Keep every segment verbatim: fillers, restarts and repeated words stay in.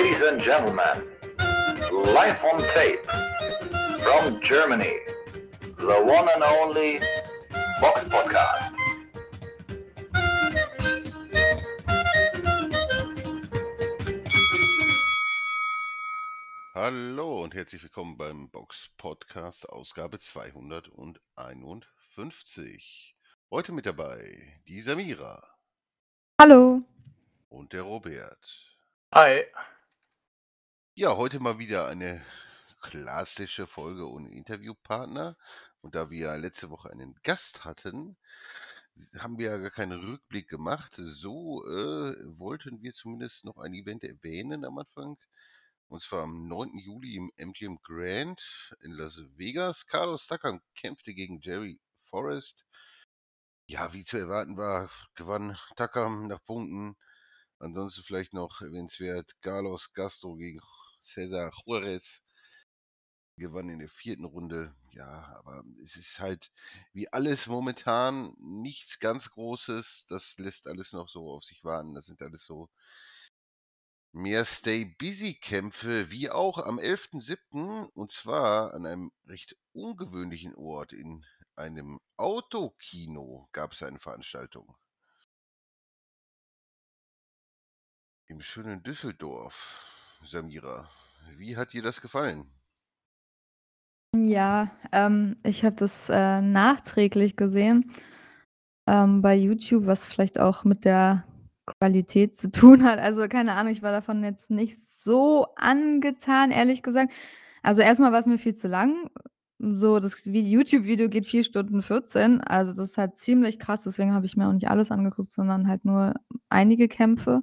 Ladies and gentlemen, live on tape from Germany, the one and only Box Podcast. Hallo und herzlich willkommen beim Box Podcast, Ausgabe zweihunderteinundfünfzig. Heute mit dabei die Samira. Hallo. Und der Robert. Hi. Ja, heute mal wieder eine klassische Folge ohne Interviewpartner. Und da wir letzte Woche einen Gast hatten, haben wir ja gar keinen Rückblick gemacht. So äh, wollten wir zumindest noch ein Event erwähnen am Anfang. Und zwar am neunten Juli im M G M Grand in Las Vegas. Carlos Takam kämpfte gegen Jerry Forrest. Ja, wie zu erwarten war, gewann Takam nach Punkten. Ansonsten vielleicht noch erwähnenswert Carlos Castro gegen Cesar Juarez. Gewann in der vierten Runde. Ja, aber es ist halt wie alles momentan nichts ganz Großes. Das lässt alles noch so auf sich warten. Das sind alles so mehr Stay-Busy-Kämpfe, wie auch am elften siebten und zwar an einem recht ungewöhnlichen Ort, in einem Autokino gab es eine Veranstaltung. Im schönen Düsseldorf. Samira, wie hat dir das gefallen? Ja, ähm, ich habe das äh, nachträglich gesehen ähm, bei YouTube, was vielleicht auch mit der Qualität zu tun hat. Also keine Ahnung, ich war davon jetzt nicht so angetan, ehrlich gesagt. Also erstmal war es mir viel zu lang. So, das Vi- YouTube-Video geht vier Stunden vierzehn. Also das ist halt ziemlich krass. Deswegen habe ich mir auch nicht alles angeguckt, sondern halt nur einige Kämpfe.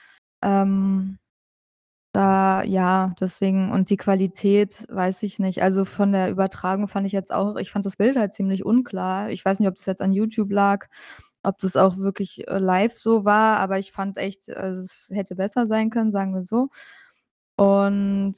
Ähm, Da ja, deswegen und die Qualität weiß ich nicht. Also, von der Übertragung fand ich jetzt auch ich fand das Bild halt ziemlich unklar. Ich weiß nicht, ob das jetzt an YouTube lag, ob das auch wirklich, äh, live so war, aber ich fand echt, also, es hätte besser sein können, sagen wir so. Und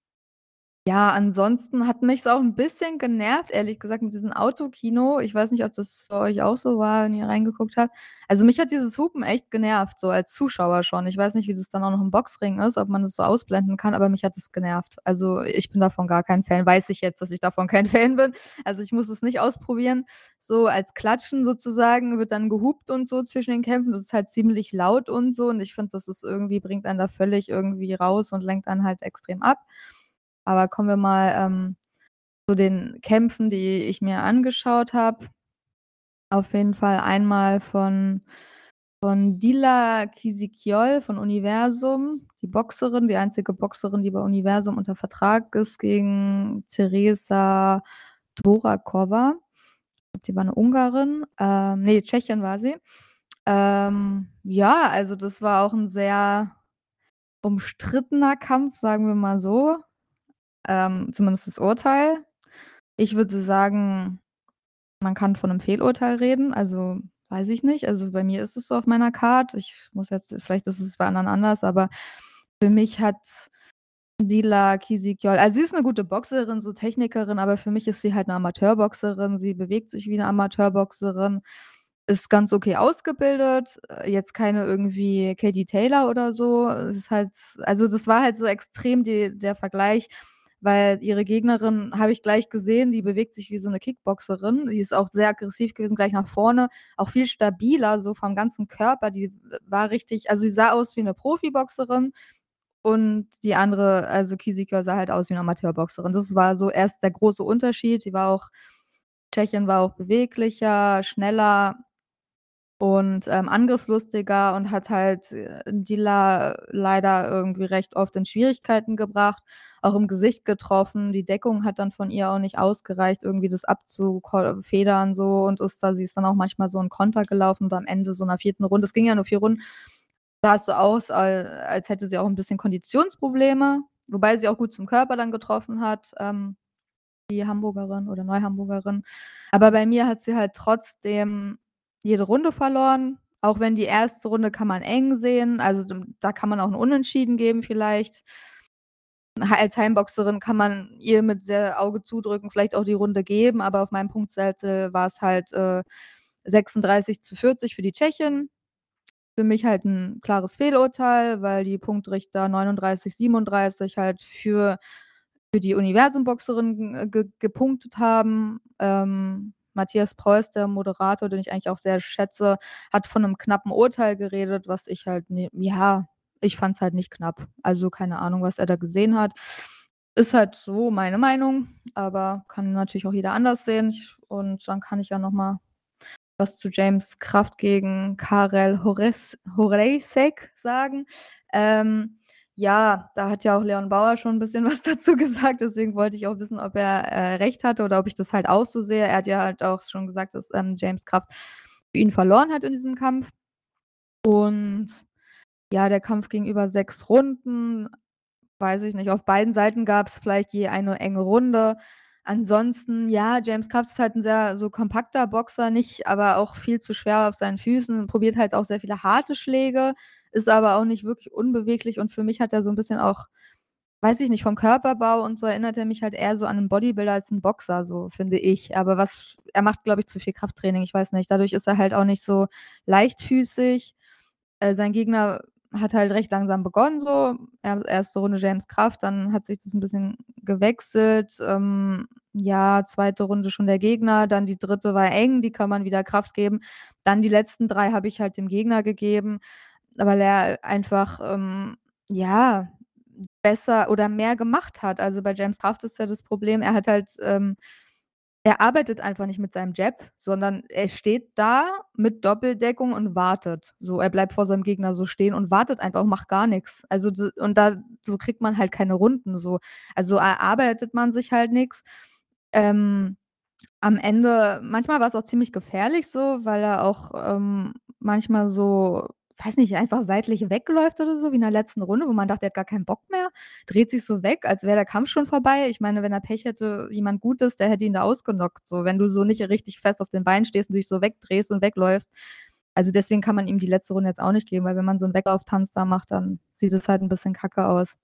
ja, ansonsten hat mich's auch 'n bisschen genervt, ehrlich gesagt, mit diesem Autokino. Ich weiß nicht, ob das bei euch auch so war, wenn ihr reingeguckt habt. Also, mich hat dieses Hupen echt genervt, so als Zuschauer schon. Ich weiß nicht, wie das dann auch noch im Boxring ist, ob man das so ausblenden kann, aber mich hat das genervt. Also, ich bin davon gar kein Fan. Weiß ich jetzt, dass ich davon kein Fan bin. Also, ich muss es nicht ausprobieren. So als Klatschen sozusagen wird dann gehupt und so zwischen den Kämpfen. Das ist halt ziemlich laut und so und ich finde, das ist irgendwie bringt einen da völlig irgendwie raus und lenkt einen halt extrem ab. Aber kommen wir mal, ähm, zu den Kämpfen, die ich mir angeschaut habe. Auf jeden Fall einmal von von Dila Kizikjol von Universum, die Boxerin, die einzige Boxerin, die bei Universum unter Vertrag ist, gegen Teresa Dvorakova. Die war 'ne Ungarin, ähm, ne, Tschechin war sie. Ähm, ja, also das war auch 'n sehr umstrittener Kampf, sagen wir mal so. Ähm, zumindest das Urteil. Ich würde sagen, man kann von 'nem Fehlurteil reden, also, weiß ich nicht. Also, bei mir ist es so auf meiner Card. Ich muss jetzt vielleicht ist es bei anderen anders, aber für mich hat Dila Kizikjol also, sie ist 'ne gute Boxerin, so Technikerin, aber für mich ist sie halt 'ne Amateurboxerin. Sie bewegt sich wie 'ne Amateurboxerin, ist ganz okay ausgebildet, äh, jetzt keine irgendwie Katie Taylor oder so. Es ist halt also, das war halt so extrem die der Vergleich, weil ihre Gegnerin habe ich gleich gesehen, die bewegt sich wie so 'ne Kickboxerin. Die ist auch sehr aggressiv gewesen, gleich nach vorne, auch viel stabiler so vom ganzen Körper. Die w war richtig also, sie sah aus wie 'ne Profiboxerin und die andere, also Kizikjol, sah halt aus wie 'ne Amateurboxerin. Das war so erst der große Unterschied. Die war auch Tschechin war auch beweglicher, schneller und, ähm, angriffslustiger und hat halt, äh, Dila leider irgendwie recht oft in Schwierigkeiten gebracht, auch im Gesicht getroffen. Die Deckung hat dann von ihr auch nicht ausgereicht, irgendwie das abzuko federn so und ist da sie ist dann auch manchmal so in Konter gelaufen und am Ende so 'ner vierten Runde es ging ja nur vier Runden, sah es so aus, al als hätte sie auch 'n bisschen Konditionsprobleme, wobei sie auch gut zum Körper dann getroffen hat, ähm, die Hamburgerin oder Neuhamburgerin. Aber bei mir hat sie halt trotzdem jede Runde verloren, auch wenn die erste Runde kann man eng sehen, also, d da kann man auch 'n Unentschieden geben vielleicht. Ha als Heimboxerin kann man ihr mit sehr Auge zudrücken vielleicht auch die Runde geben, aber auf meinem Punktzettel war's halt, äh, sechsunddreißig zu vierzig für die Tschechin. für mich halt 'n klares Fehlurteil, weil die Punktrichter neununddreißig, siebenunddreißig halt für für die Universum-Boxerin, äh, ge gepunktet haben. Ähm, Matthias Preuß, der Moderator, den ich eigentlich auch sehr schätze, hat von 'nem knappen Urteil geredet, was ich halt ne ja, ich fand's halt nicht knapp. Also, keine Ahnung, was er da gesehen hat. Ist halt so meine Meinung, aber kann natürlich auch jeder anders sehen. Ich und dann kann ich ja noch mal was zu James Kraft gegen Karel Hores Horejsek sagen. Ähm, ja, da hat ja auch Leon Bauer schon 'n bisschen was dazu gesagt, deswegen wollte ich auch wissen, ob er, äh, recht hatte oder ob ich das halt auch so sehe. Er hat ja halt auch schon gesagt, dass, ähm, James Kraft für ihn verloren hat in diesem Kampf. Und ja, der Kampf ging über sechs Runden. Weiß ich nicht, auf beiden Seiten gab's vielleicht je eine enge Runde. Ansonsten, ja, James Kraft ist halt 'n sehr so kompakter Boxer, nicht aber auch viel zu schwer auf seinen Füßen, probiert halt auch sehr viele harte Schläge, ist aber auch nicht wirklich unbeweglich und für mich hat er so 'n bisschen auch weiß ich nicht, vom Körperbau und so erinnert er mich halt eher so an 'nen Bodybuilder als 'n Boxer, so finde ich. Aber was er macht, glaube ich, zu viel Krafttraining, ich weiß nicht. Dadurch ist er halt auch nicht so leichtfüßig. Äh, sein Gegner hat halt recht langsam begonnen so. Er erste Runde James Kraft, dann hat sich das 'n bisschen gewechselt. Ähm, ja, zweite Runde schon der Gegner, dann die dritte war eng, die kann man wieder Kraft geben. Dann die letzten drei habe ich halt dem Gegner gegeben, weil er einfach, ähm, ja, besser oder mehr gemacht hat. Also, bei James Kraft ist ja das Problem, er hat halt, ähm er arbeitet einfach nicht mit seinem Jab, sondern er steht da mit Doppeldeckung und wartet. So, er bleibt vor seinem Gegner so stehen und wartet einfach und macht gar nix. Also, d und da so kriegt man halt keine Runden so. Also, erarbeitet man sich halt nix. Ähm, am Ende manchmal war's auch ziemlich gefährlich so, weil er auch, ähm, manchmal so, weiß nicht, einfach seitlich wegläuft oder so, wie in der letzten Runde, wo man dachte, er hat gar keinen Bock mehr, dreht sich so weg, als wäre der Kampf schon vorbei. Ich meine, wenn er Pech hätte, jemand Gutes, der hätte ihn da ausgenockt, so. Wenn du so nicht richtig fest auf den Beinen stehst und dich so wegdrehst und wegläufst. Also, deswegen kann man ihm die letzte Runde jetzt auch nicht geben, weil wenn man so 'n Weglauftanz da macht, dann sieht es halt 'n bisschen kacke aus.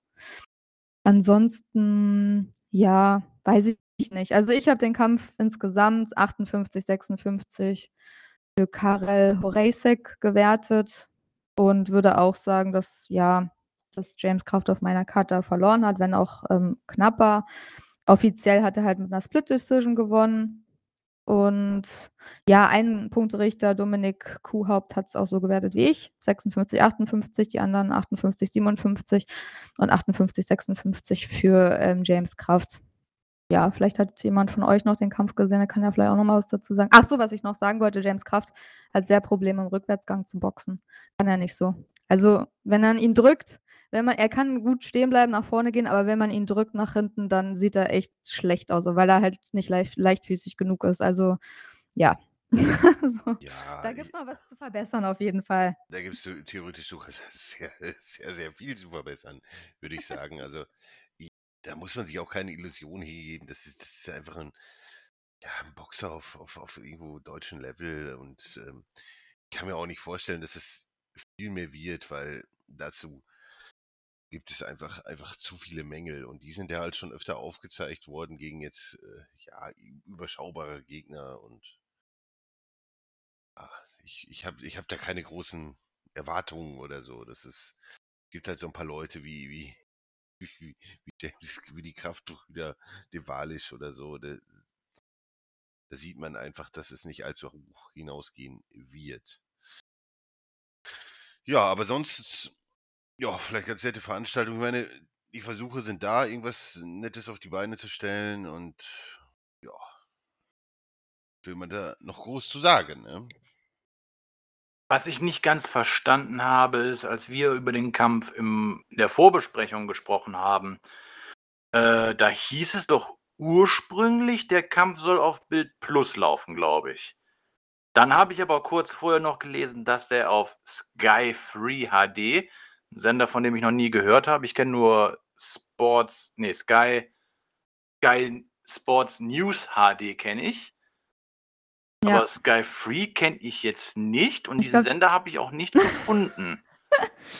Ansonsten, ja, weiß ich nicht. Also, ich habe den Kampf insgesamt achtundfünfzig, sechsundfünfzig für Karel Horejsek gewertet und würde auch sagen, dass ja, dass James Kraft auf meiner Karte verloren hat, wenn auch, ähm, knapper. Offiziell hat er halt mit 'ner Split Decision gewonnen. Und ja, ein Punkterichter, Dominik Kuhhaupt, hat's auch so gewertet wie ich, sechsundfünfzig, achtundfünfzig, die anderen achtundfünfzig, siebenundfünfzig und achtundfünfzig, sechsundfünfzig für, ähm, James Kraft. Ja, vielleicht hat jemand von euch noch den Kampf gesehen, der kann ja vielleicht auch noch mal was dazu sagen. Ach so, was ich noch sagen wollte, James Kraft hat sehr Probleme im Rückwärtsgang zu boxen. Kann er nicht so. Also, wenn man ihn drückt wenn man er kann gut stehen bleiben, nach vorne gehen, aber wenn man ihn drückt nach hinten, dann sieht er echt schlecht aus, weil er halt nicht leicht leichtfüßig genug ist. Also, ja. So, Ja, da i gibt's noch was zu verbessern auf jeden Fall. Da gibt's so theoretisch sogar sehr, sehr, sehr viel zu verbessern, würde ich sagen. Also, i da muss man sich auch keine Illusionen hingeben. Das ist das ist einfach 'n ja, 'n Boxer auf auf auf irgendwo deutschem Level und, ähm, ich kann mir auch nicht vorstellen, dass es viel mehr wird, weil dazu gibt es einfach einfach zu viele Mängel und die sind ja halt schon öfter aufgezeigt worden gegen jetzt, äh, ja, überschaubare Gegner und ah, ich ich habe ich habe da keine großen Erwartungen oder so. Das ist gibt halt so 'n paar Leute wie wie wie wie James wie die Kraftbrüder, de Walisch oder so, da da sieht man einfach, dass es nicht allzu hoch hinausgehen wird. Ja, aber sonst ja, vielleicht ganz nette Veranstaltung. Ich meine, die Versuche sind da, irgendwas Nettes auf die Beine zu stellen und ja. Will man da noch groß zu sagen, ne? Was ich nicht ganz verstanden habe, ist, als wir über den Kampf im in der Vorbesprechung gesprochen haben, äh, da hieß es doch ursprünglich, der Kampf soll auf Bild Plus laufen, glaube ich. Dann habe ich aber kurz vorher noch gelesen, dass der auf Sky Free H D, 'n Sender, von dem ich noch nie gehört habe. Ich kenne nur Sports ne, Sky Sky Sports News H D kenne ich. Aber Ja. Sky Free kenne ich jetzt nicht und Ich diesen glaube Sender habe ich auch nicht gefunden.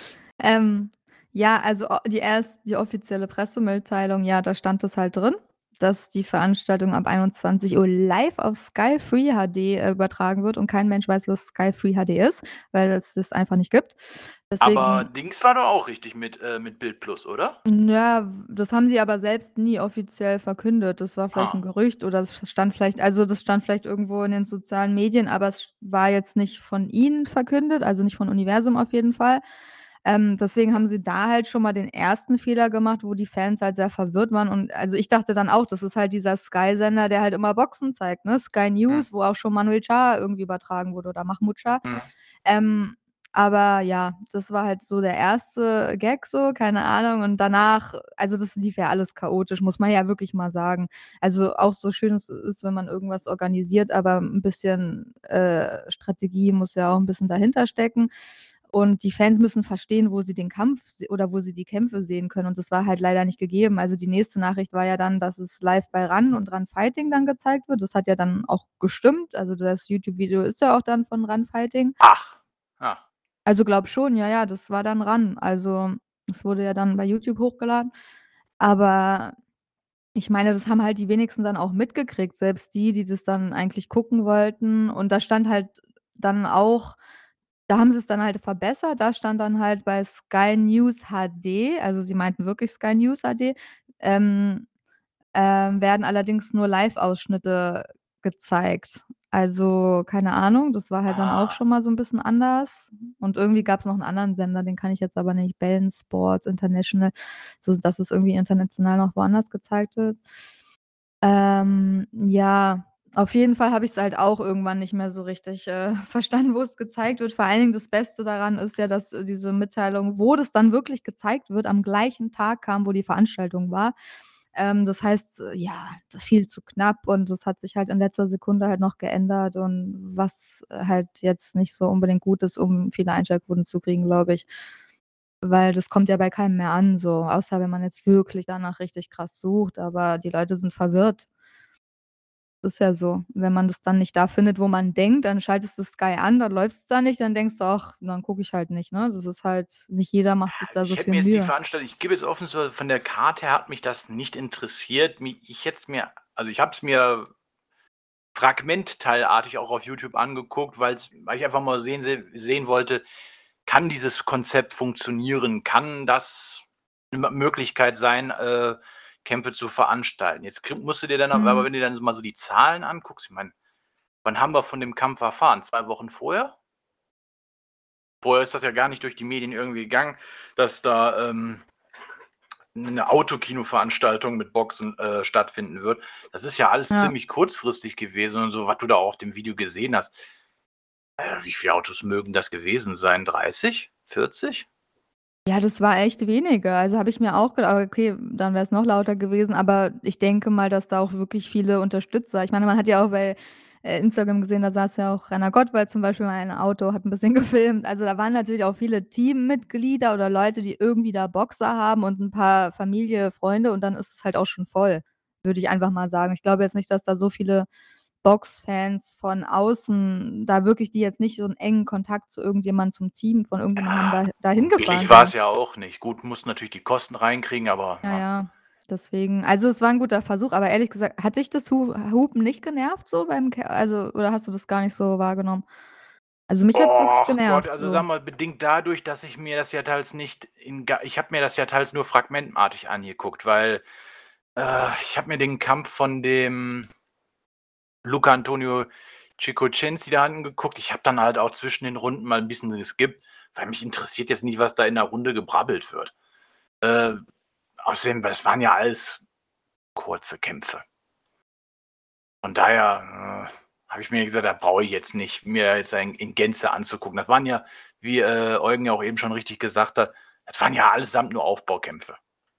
Ähm, ja, also o die erst die offizielle Pressemitteilung, ja, da stand das halt drin. dass die Veranstaltung ab einundzwanzig Uhr live auf Sky Free H D, äh, übertragen wird und kein Mensch weiß, was Sky Free H D ist, weil es das einfach nicht gibt. Aber Deswegen Dings war doch auch richtig mit, äh, mit Bild Plus, oder? Ja, das haben sie aber selbst nie offiziell verkündet. Das war vielleicht 'n Ah. Gerücht oder es stand vielleicht also, das stand vielleicht irgendwo in den sozialen Medien, aber es war jetzt nicht von ihnen verkündet, also nicht von Universum auf jeden Fall. Ähm, deswegen haben sie da halt schon mal den ersten Fehler gemacht, wo die Fans halt sehr verwirrt waren und also, ich dachte dann auch, das ist halt dieser Sky-Sender, der halt immer Boxen zeigt, ne? Sky Mhm. News, wo auch schon Manuel Cha irgendwie übertragen wurde oder Mahmoud Cha. Mhm. Ähm, aber ja, das war halt so der erste Gag so, keine Ahnung. Und danach also, das lief ja alles chaotisch, muss man ja wirklich mal sagen. Also, auch so schön es ist, wenn man irgendwas organisiert, aber 'n bisschen, äh, Strategie muss ja auch 'n bisschen dahinter stecken. Und die Fans müssen verstehen, wo sie den Kampf se oder wo sie die Kämpfe sehen können. Und das war halt leider nicht gegeben. Also, die nächste Nachricht war ja dann, dass es live bei RAN und RAN Fighting dann gezeigt wird. Das hat ja dann auch gestimmt. Also, das YouTube-Video ist ja auch dann von RAN Fighting. Ach, ah. Also, glaube schon, ja, ja, das war dann RAN. Also, es wurde ja dann bei YouTube hochgeladen. Aber ich meine, das haben halt die wenigsten dann auch mitgekriegt, selbst die, die das dann eigentlich gucken wollten. Und da stand halt dann auch da haben sie's dann halt verbessert. Da stand dann halt bei Sky News H D, also, sie meinten wirklich Sky News H D, ähm, ähm, werden allerdings nur Live-Ausschnitte gezeigt. Also, keine Ahnung, das war halt dann auch Ah. schon mal so 'n bisschen anders. Und irgendwie gab's noch 'n anderen Sender, den kann ich jetzt aber nicht Bell'n Sports International, so dass es irgendwie international noch woanders gezeigt wird. Ähm, ja, auf jeden Fall habe ich's halt auch irgendwann nicht mehr so richtig, äh, verstanden, wo es gezeigt wird. Vor allen Dingen das Beste daran ist ja, dass, äh, diese Mitteilung, wo das dann wirklich gezeigt wird, am gleichen Tag kam, wo die Veranstaltung war. Ähm, das heißt, äh, ja, das viel zu knapp und das hat sich halt in letzter Sekunde halt noch geändert und was halt jetzt nicht so unbedingt gut ist, um viele Einschaltquoten zu kriegen, glaube ich. Weil das kommt ja bei keinem mehr an so, außer wenn man jetzt wirklich danach richtig krass sucht, aber die Leute sind verwirrt. Ist ja so. Wenn man das dann nicht da findet, wo man denkt, dann schaltest du Sky an, dann läuft's da nicht, dann denkst du: „Ach, dann gucke ich halt nicht“, ne? Das ist halt nicht jeder macht sich Also, da so ich hätte viel mir jetzt die Mühe. Veranstaltung ich gebe jetzt offen zu, von der Karte her hat mich das nicht interessiert. Mi ich hätte es mir also, ich habe es mir fragmentteilartig auch auf YouTube angeguckt, weil's weil ich einfach mal sehen se sehen wollte, kann dieses Konzept funktionieren? Kann das 'ne M Möglichkeit sein, äh, Kämpfe zu veranstalten? Jetzt kri musst du dir dann aber Mhm. wenn du dann mal so die Zahlen anguckst, ich meine, wann haben wir von dem Kampf erfahren? zwei Wochen vorher? Vorher ist das ja gar nicht durch die Medien irgendwie gegangen, dass da, ähm, 'ne Autokino-Veranstaltung mit Boxen, äh, stattfinden wird. Das ist ja alles Ja. ziemlich kurzfristig gewesen und so, was du da auf dem Video gesehen hast. Äh, wie viele Autos mögen das gewesen sein? dreißig, vierzig? Ja, das war echt wenige. Also, habe ich mir auch gedacht: „Okay, dann wär's noch lauter gewesen“, aber ich denke mal, dass da auch wirklich viele Unterstützer ich meine, man hat ja auch bei, äh, Instagram gesehen, da saß ja auch Rainer Gottwald zum Beispiel mal in 'nem Auto, hat 'n bisschen gefilmt. Also, da waren natürlich auch viele Teammitglieder oder Leute, die irgendwie da Boxer haben und 'n paar Familie, Freunde und dann ist es halt auch schon voll, würde ich einfach mal sagen. Ich glaube jetzt nicht, dass da so viele Boxfans von außen da wirklich die jetzt nicht so 'n engen Kontakt zu irgendjemand zum Team von irgendjemandem haben, Ja, da dahin und gefahren billig war's sind. ja auch nicht. Gut, mussten natürlich die Kosten reinkriegen, aber, Ja, ne? ja, deswegen also, es war 'n guter Versuch, aber ehrlich gesagt, hat dich das Hu Hupen nicht genervt so beim Kä also, oder hast du das gar nicht so wahrgenommen? Also, mich hat's wirklich Och Gott, genervt also, so. sage mal, bedingt dadurch, dass ich mir das ja teils nicht in ga ich habe mir das ja teils nur fragmentartig angeguckt, weil, äh, ich habe mir den Kampf von dem Luca Antonio Chicochinsi da angeguckt. Ich habe dann halt auch zwischen den Runden mal 'n bisschen geskippt, weil mich interessiert jetzt nicht, was da in der Runde gebrabbelt wird. Äh, außerdem, das waren ja alles kurze Kämpfe. Von daher, äh, habe ich mir gesagt: „Da brauche ich jetzt nicht, mir jetzt ein in Gänze anzugucken.“ Das waren ja, wie, äh, Eugen ja auch eben schon richtig gesagt hat, das waren ja allesamt nur Aufbaukämpfe.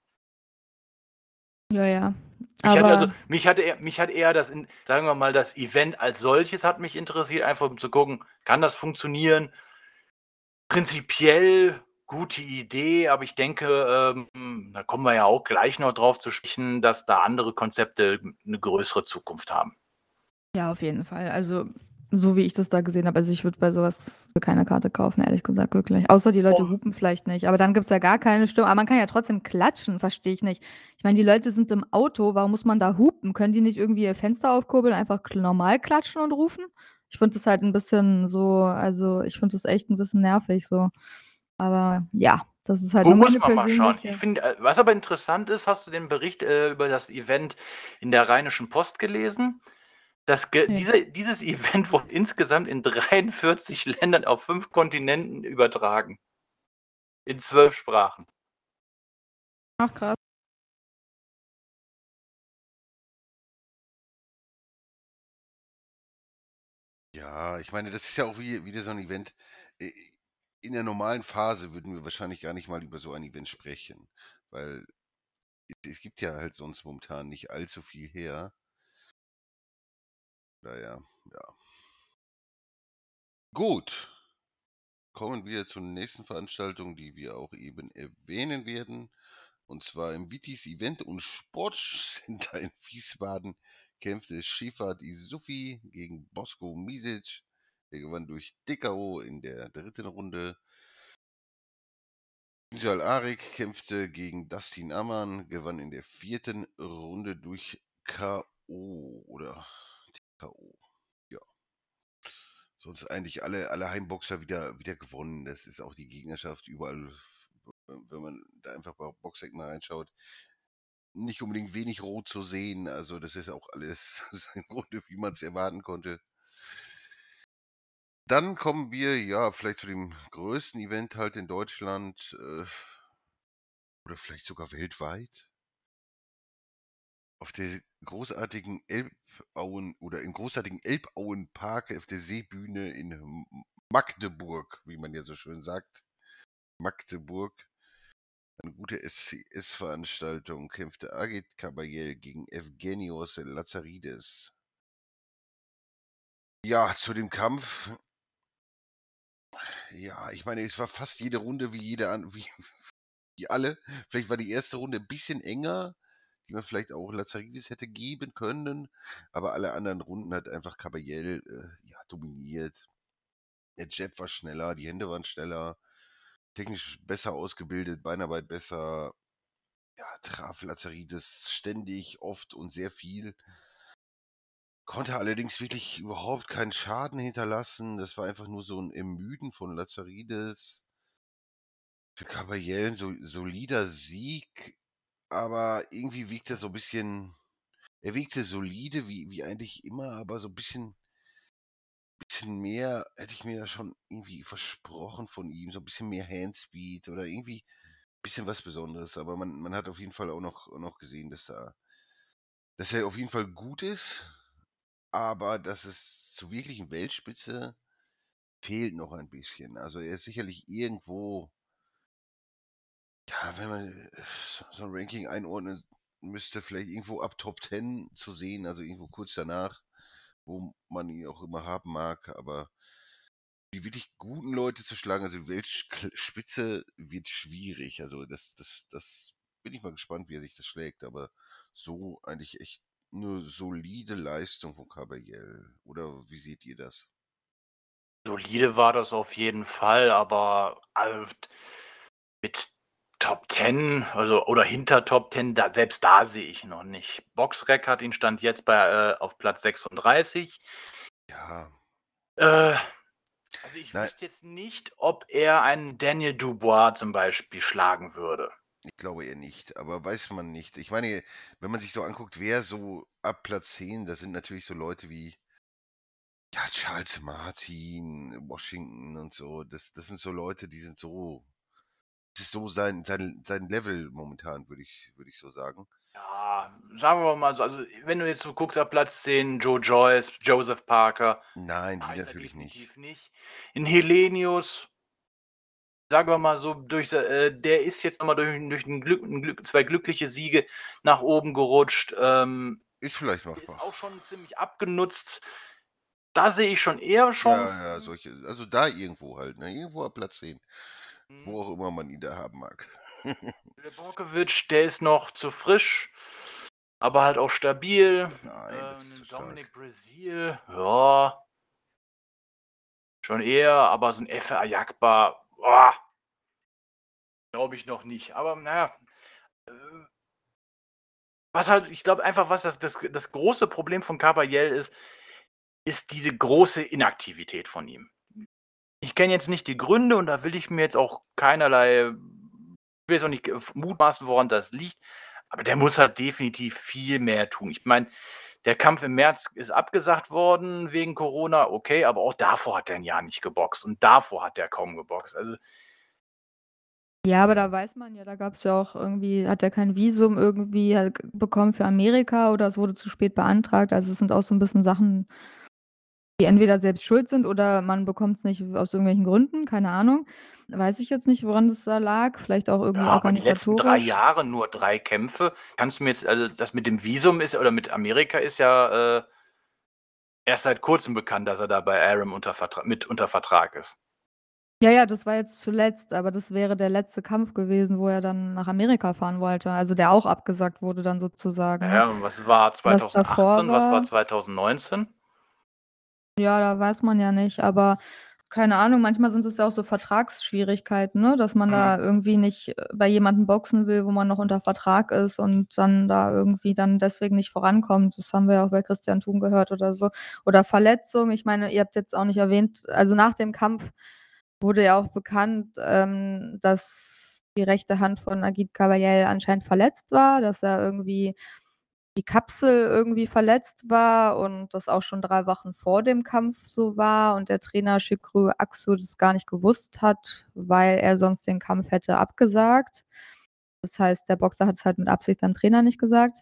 Ja, ja, Mich hatte also aber mich hatte eher mich hat eher das in sagen wir mal, das Event als solches hat mich interessiert, einfach um zu gucken, kann das funktionieren? Prinzipiell gute Idee, aber ich denke, ähm, da kommen wir ja auch gleich noch drauf zu sprechen, dass da andere Konzepte 'ne größere Zukunft haben. Ja, auf jeden Fall. Also, so wie ich das da gesehen habe. Also, ich würde bei sowas für keine Karte kaufen, ehrlich gesagt, wirklich. Außer die Leute Och. hupen vielleicht nicht, aber dann gibt's ja gar keine Stimme. Aber man kann ja trotzdem klatschen, verstehe ich nicht. Ich meine, die Leute sind im Auto, warum muss man da hupen? Können die nicht irgendwie ihr Fenster aufkurbeln, einfach kl normal klatschen und rufen? Ich finde das halt 'n bisschen so also, ich finde das echt 'n bisschen nervig so. Aber ja, das ist halt nur Muss meine man mal schauen. Ich persönliche finde, äh was aber interessant ist, hast du den Bericht, äh, über das Event in der Rheinischen Post gelesen? Das ge Ne. diese dieses Event wurde insgesamt in dreiundvierzig Ländern auf fünf Kontinenten übertragen. In zwölf Sprachen. Ach krass. Ja, ich meine, das ist ja auch wie wieder so 'n Event. Äh, in der normalen Phase würden wir wahrscheinlich gar nicht mal über so ein Event sprechen, weil e es gibt ja halt sonst momentan nicht allzu viel her. Daher, ja. Gut. Kommen wir zur nächsten Veranstaltung, die wir auch eben erwähnen werden. Und zwar im Wittis Event und Sportcenter in Wiesbaden kämpfte Şifat Isufi gegen Bosko Misic. Der gewann durch T K O in der dritten Runde. Nijal Arik kämpfte gegen Dustin Aman, gewann in der vierten Runde durch K O oder T K O. Ja. Sonst eigentlich alle alle Heimboxer wieder wieder gewonnen. Das ist auch die Gegnerschaft überall, w wenn man da einfach bei Boxrec mal reinschaut, nicht unbedingt wenig rot zu sehen. Also, das ist auch alles im Grunde, wie man's erwarten konnte. Dann kommen wir, ja, vielleicht zu dem größten Event halt in Deutschland, äh oder vielleicht sogar weltweit. Auf der großartigen Elbauen oder im großartigen Elbauenpark auf der Seebühne in M Magdeburg, wie man ja so schön sagt. Magdeburg. Eine gute S C S-Veranstaltung kämpfte Agit Kabayel gegen Evgenios Lazaridis. Ja, zu dem Kampf ja, ich meine, es war fast jede Runde wie jede an wie wie alle. Vielleicht war die erste Runde 'n bisschen enger, die man vielleicht auch Lazaridis hätte geben können, aber alle anderen Runden hat einfach Kabayel, äh, ja, dominiert. Der Jab war schneller, die Hände waren schneller, technisch besser ausgebildet, Beinarbeit besser. Ja, traf Lazaridis ständig, oft und sehr viel. Konnte allerdings wirklich überhaupt keinen Schaden hinterlassen. Das war einfach nur so 'n Ermüden von Lazaridis. Für Kabayel 'n so solider Sieg, aber irgendwie wiegt er so bisschen er wirkte solide wie wie eigentlich immer, aber so 'n bisschen bisschen mehr hätte ich mir da schon irgendwie versprochen von ihm, so 'n bisschen mehr Handspeed oder irgendwie bisschen was Besonderes. Aber man man hat auf jeden Fall auch noch auch noch gesehen, dass da dass er auf jeden Fall gut ist, aber dass es zur wirklichen Weltspitze fehlt noch ein bisschen. Also, er ist sicherlich irgendwo ja, wenn man so so 'n Ranking einordnen müsste, vielleicht irgendwo ab Top zehn zu sehen, also irgendwo kurz danach, wo man ihn auch immer haben mag, aber die wirklich guten Leute zu schlagen, also Weltkl Spitze wird schwierig. Also, das das das bin ich mal gespannt, wie er sich das schlägt, aber so eigentlich echt 'ne solide Leistung von Kabayel. Oder wie seht ihr das? Solide war das auf jeden Fall, aber alft mit Top zehn, also oder hinter Top zehn, da selbst da sehe ich ihn noch nicht. Boxrec hat ihn Stand jetzt bei äh, auf Platz sechsunddreißig. Ja. Äh, also, ich Nei wüsste jetzt nicht, ob er einen Daniel Dubois zum Beispiel schlagen würde. Ich glaube eher nicht, aber weiß man nicht. Ich meine, wenn man sich so anguckt, wer so ab Platz zehn, das sind natürlich so Leute wie ja, Charles Martin, Washington und so. Das das sind so Leute, die sind so das ist so sein sein sein Level momentan, würde ich würde ich so sagen. Ja, sagen wir mal so, also, wenn du jetzt so guckst ab Platz zehn, Joe Joyce, Joseph Parker, Nein, da die ist er natürlich nicht. definitiv nicht. 'N Helenius sagen wir mal so, durch se äh, der ist jetzt noch mal durch 'n durch 'n Glück 'n Glück zwei glückliche Siege nach oben gerutscht. Ähm, Ist vielleicht der ist machbar. auch schon ziemlich abgenutzt. Da sehe ich schon eher Ja, ja, Chancen. solche also, da irgendwo halt, ne? Irgendwo ab Platz zehn, Mhm. wo auch immer man ihn da haben mag. Leborkovic, der ist noch zu frisch, aber halt auch stabil. Nein, Äh, das ist zu 'nen stark. Dominic Breazeale, ja. schon eher, aber so 'n Efe Ayagba, boah, glaube ich noch nicht. Aber na ja, äh was halt ich glaube einfach, was das das das große Problem von Kabayel ist, ist diese große Inaktivität von ihm. Ich kenne jetzt nicht die Gründe und da will ich mir jetzt auch keinerlei ich will jetzt auch nicht g f mutmaßen, woran das liegt, aber der muss halt definitiv viel mehr tun. Ich meine, der Kampf im März ist abgesagt worden wegen Corona, okay, aber auch davor hat er 'n Jahr nicht geboxt und davor hat er kaum geboxt. Also Ja, aber Ja. da weiß man ja, da gab's ja auch irgendwie hat er kein Visum irgendwie halt g bekommen für Amerika oder es wurde zu spät beantragt. Also, es sind auch so 'n bisschen Sachen, die entweder selbst schuld sind oder man bekommt's nicht w aus irgendwelchen Gründen, keine Ahnung. Weiß ich jetzt nicht, woran das da lag, vielleicht auch Ja, irgendwie aber die letzten drei organisatorisch. Jahre nur drei Kämpfe. Kannst du mir jetzt also, das mit dem Visum ist oder mit Amerika ist ja, äh erst seit Kurzem bekannt, dass er da bei Arum unter Vertra mit unter Vertrag ist. Ja, ja, das war jetzt zuletzt, aber das wäre der letzte Kampf gewesen, wo er dann nach Amerika fahren wollte, also der auch abgesagt wurde dann sozusagen, Ja, ne? ja, und was war Was davor zweitausendachtzehn, was war war zweitausendneunzehn? Ja, da weiß man ja nicht, aber keine Ahnung, manchmal sind es ja auch so Vertragsschwierigkeiten, ne, dass man Mhm. da irgendwie nicht, äh, bei jemandem boxen will, wo man noch unter Vertrag ist und dann da irgendwie dann deswegen nicht vorankommt. Das haben wir ja auch bei Christian Thun gehört oder so. Oder Verletzung. Ich meine, ihr habt jetzt auch nicht erwähnt also, nach dem Kampf wurde ja auch bekannt, ähm, dass die rechte Hand von Agit Kabayel anscheinend verletzt war, dass er irgendwie die Kapsel irgendwie verletzt war und das auch schon drei Wochen vor dem Kampf so war und der Trainer Shukru Aksu das gar nicht gewusst hat, weil er sonst den Kampf hätte abgesagt. Das heißt, der Boxer hat's halt mit Absicht seinem Trainer nicht gesagt.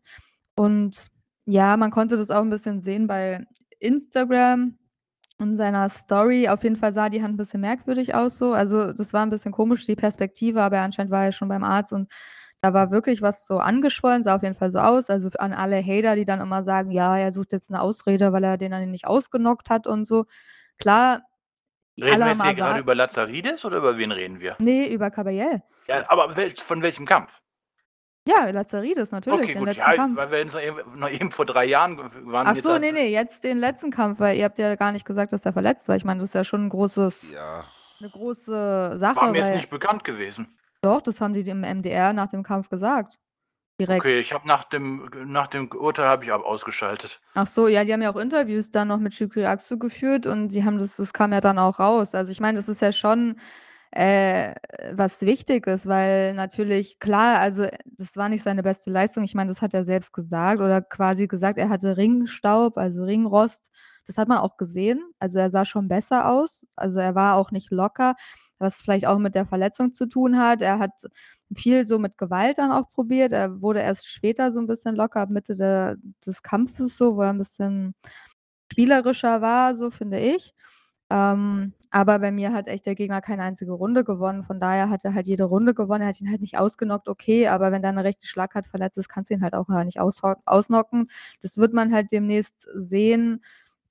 Und ja, man konnte das auch 'n bisschen sehen bei Instagram in seiner Story. Auf jeden Fall sah die Hand 'n bisschen merkwürdig aus so. Also, das war 'n bisschen komisch, die Perspektive, aber anscheinend war er schon beim Arzt und da war wirklich was so angeschwollen, sah auf jeden Fall so aus. Also, f an alle Hater, die dann immer sagen: „Ja, er sucht jetzt 'ne Ausrede, weil er den dann nicht ausgenockt hat und so.“ Klar, Reden alle wir haben jetzt hier gerade erwart über Lazaridis oder über wen reden wir? Ne, über Kabayel. Ja, aber welch von welchem Kampf? Ja, Lazaridis, natürlich, Okay, den gut, letzten ja, Kampf. weil wir jetzt noch eben noch eben vor drei Jahren w Ach waren jetzt so, ne, als ne, jetzt den letzten Kampf, weil ihr habt ja gar nicht gesagt, dass er verletzt war. Ich meine, das ist ja schon 'n großes Ja. 'ne große War Sache, mir jetzt weil nicht bekannt gewesen. Doch, das haben die dem M D R nach dem Kampf gesagt, Okay, direkt. ich habe nach dem g nach dem Urteil habe ich ab ausgeschaltet. Ach so, ja, die haben ja auch Interviews dann noch mit Shukri Aksu geführt und die haben das das kam ja dann auch raus. Also, ich meine, das ist ja schon, äh, was Wichtiges, weil natürlich klar, also, das war nicht seine beste Leistung. Ich meine, das hat er selbst gesagt oder quasi gesagt, er hatte Ringstaub, also Ringrost. Das hat man auch gesehen. Also, er sah schon besser aus. Also, er war auch nicht locker, was vielleicht auch mit der Verletzung zu tun hat. Er hat viel so mit Gewalt dann auch probiert. Er wurde erst später so 'n bisschen locker ab Mitte der des Kampfes so, wo er 'n bisschen spielerischer war, so finde ich. Ähm, aber bei mir hat echt der Gegner keine einzige Runde gewonnen. Von daher hat er halt jede Runde gewonnen. Er hat ihn halt nicht ausgenockt, okay, aber wenn deine rechte Schlaghalt verletzt ist, kannst du ihn halt auch gar nicht aushau ausknocken. Das wird man halt demnächst sehen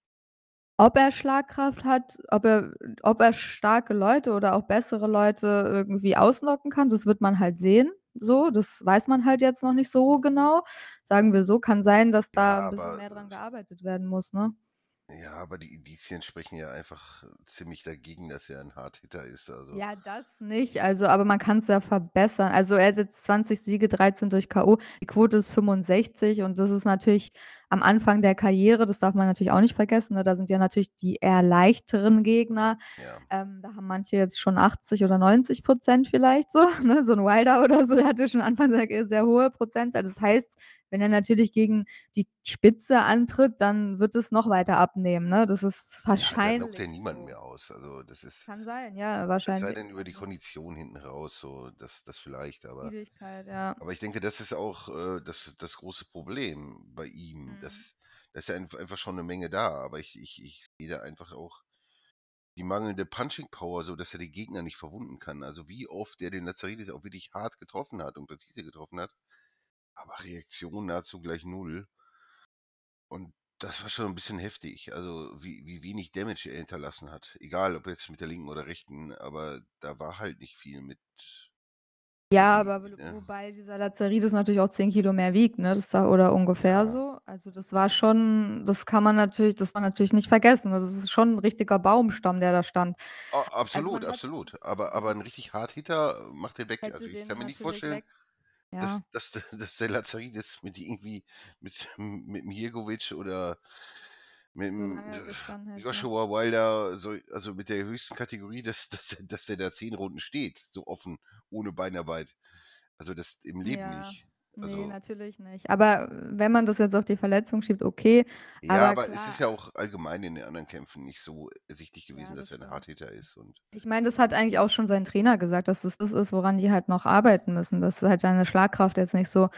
ob er Schlagkraft hat, ob er ob er starke Leute oder auch bessere Leute irgendwie ausknocken kann, das wird man halt sehen, so. Das weiß man halt jetzt noch nicht so genau. Sagen wir so, kann sein, dass da Ja, 'n bisschen aber mehr dran gearbeitet werden muss, ne? Ja, aber die Indizien sprechen ja einfach ziemlich dagegen, dass er 'n Hardhitter ist, also Ja, das nicht, also aber man kann's ja verbessern. Also, er hat jetzt zwanzig Siege, dreizehn durch K.O. Die Quote ist fünfundsechzig und das ist natürlich am Anfang der Karriere, das darf man natürlich auch nicht vergessen, ne? Da sind ja natürlich die eher leichteren Gegner. Ja. Ähm, da haben manche jetzt schon achtzig oder neunzig Prozent vielleicht so, ne? So 'n Wilder oder so, der hatte schon Anfang seiner Karriere sehr hohe Prozentzahl. Das heißt, wenn er natürlich gegen die Spitze antritt, dann wird es noch weiter abnehmen, ne? Das ist Ja, da knockt er wahrscheinlich niemanden so. mehr aus. Also, das ist Kann sein, ja, es sei wahrscheinlich denn über die also Kondition hinten raus, so, das das vielleicht, aber Müdigkeit, ja. aber ich denke, das ist auch, äh, das das große Problem bei ihm, Mhm. dass da ist ja einf einfach schon 'ne Menge da, aber ich ich ich sehe da einfach auch die mangelnde Punching Power, so dass er die Gegner nicht verwunden kann. Also, wie oft der den Lazaridis auch wirklich hart getroffen hat und präzise getroffen hat, aber Reaktion nahezu gleich null. Und das war schon 'n bisschen heftig, also wie wie wenig Damage er hinterlassen hat. Egal, ob jetzt mit der linken oder rechten, aber da war halt nicht viel mit Ja, irgendwie, aber w ne? wobei dieser Lazaridis natürlich auch zehn Kilo mehr wiegt, ne? Das da oder ungefähr Ja. so. Also, das war schon das kann man natürlich das war natürlich nicht vergessen. Das ist schon 'n richtiger Baumstamm, der da stand. A Also, absolut, man hat absolut. Aber das aber 'n ist richtig Hardhitter macht den weg. Also, hätte ich kann den mir nicht natürlich vorstellen, weg dass ja. dass d dass der Lazaridis mit irgendwie mit mit Mirgovic oder So mit'm lange gestanden hätte. Joshua Wilder, so also, mit der höchsten Kategorie, dass dass er dass er da zehn Runden steht, so offen, ohne Beinarbeit. Also, das im Leben Ja, nicht. ne, Also natürlich nicht. Aber wenn man das jetzt auf die Verletzung schiebt, okay, Ja, aber aber es ist klar ja auch allgemein in den anderen Kämpfen nicht so ersichtlich gewesen, Ja, dass das er 'n stimmt. Hardhitter ist und Ich meine, das hat eigentlich auch schon sein Trainer gesagt, dass das das ist, woran die halt noch arbeiten müssen, dass halt seine Schlagkraft jetzt nicht so,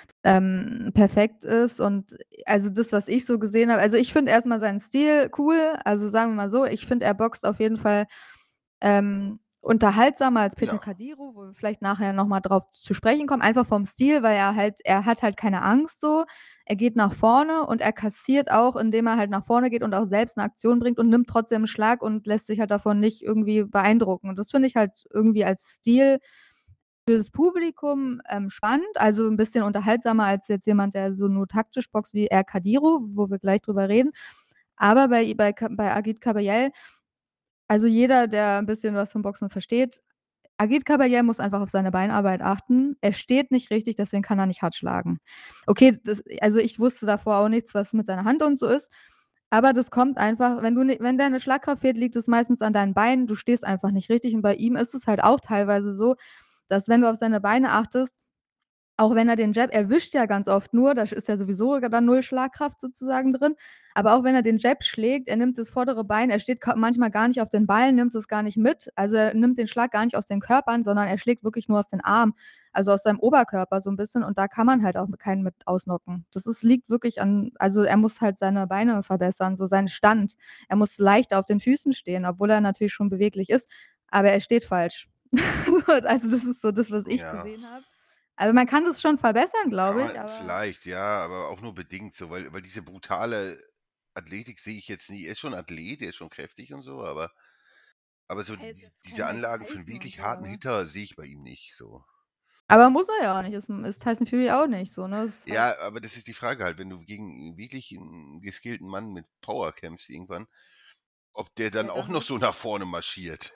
ähm, perfekt ist und also, das, was ich so gesehen habe also, ich finde erst mal seinen Stil cool. Also, sagen wir mal so, ich finde, er boxt auf jeden Fall, ähm, unterhaltsamer als Peter Ja. Cadiro, wo wir vielleicht nachher noch mal drauf zu sprechen kommen, einfach vom Stil, weil er halt er hat halt keine Angst so. Er geht nach vorne und er kassiert auch, indem er halt nach vorne geht und auch selbst 'ne Aktion bringt und nimmt trotzdem 'n Schlag und lässt sich halt davon nicht irgendwie beeindrucken. Und das finde ich halt irgendwie als Stil fürs Publikum, ähm, spannend, also, 'n bisschen unterhaltsamer als jetzt jemand, der so nur taktisch boxt wie er Cadiro, wo wir gleich drüber reden. Aber bei bei Ka bei Agit Kabayel also, jeder, der 'n bisschen was vom Boxen versteht Agit Kabayel muss einfach auf seine Beinarbeit achten. Er steht nicht richtig, deswegen kann er nicht hart schlagen. Okay, das also, ich wusste davor auch nichts, was mit seiner Hand und so ist, aber das kommt einfach, wenn du ni wenn deine Schlagkraft fehlt, liegt es meistens an deinen Beinen. Du stehst einfach nicht richtig und bei ihm ist es halt auch teilweise so, dass wenn du auf seine Beine achtest, auch wenn er den Jab er wischt ja ganz oft nur, da ist ja sowieso dann null Schlagkraft sozusagen drin. Aber auch wenn er den Jab schlägt, er nimmt das vordere Bein er steht ka manchmal gar nicht auf den Beinen, nimmt es gar nicht mit. Also, er nimmt den Schlag gar nicht aus den Körpern, sondern er schlägt wirklich nur aus den Armen, also, aus seinem Oberkörper so 'n bisschen und da kann man halt auch keinen mit ausknocken. Das ist liegt wirklich an also, er muss halt seine Beine verbessern, so seinen Stand. Er muss leichter auf den Füßen stehen, obwohl er natürlich schon beweglich ist, aber er steht falsch. Also, das ist so das, was ich Ja. gesehen habe. Also, man kann das schon verbessern, Kann glaube ich, man aber vielleicht, ja, aber auch nur bedingt so, weil weil diese brutale Athletik sehe ich jetzt nie. Er ist schon Athlet, er ist schon kräftig und so, aber aber so Er ist die jetzt kein diese Mike Anlagen für 'n Tyson und wirklich so, harten aber Hitter sehe ich bei ihm nicht so. Aber muss er ja auch nicht, ist m ist Tyson Fury auch nicht so, ne? Ist halt Ja, aber das ist die Frage halt, wenn du gegen wirklich 'n geskillten Mann mit Power kämpfst irgendwann, ob der dann Ja, auch dann noch so wird's nach vorne marschiert.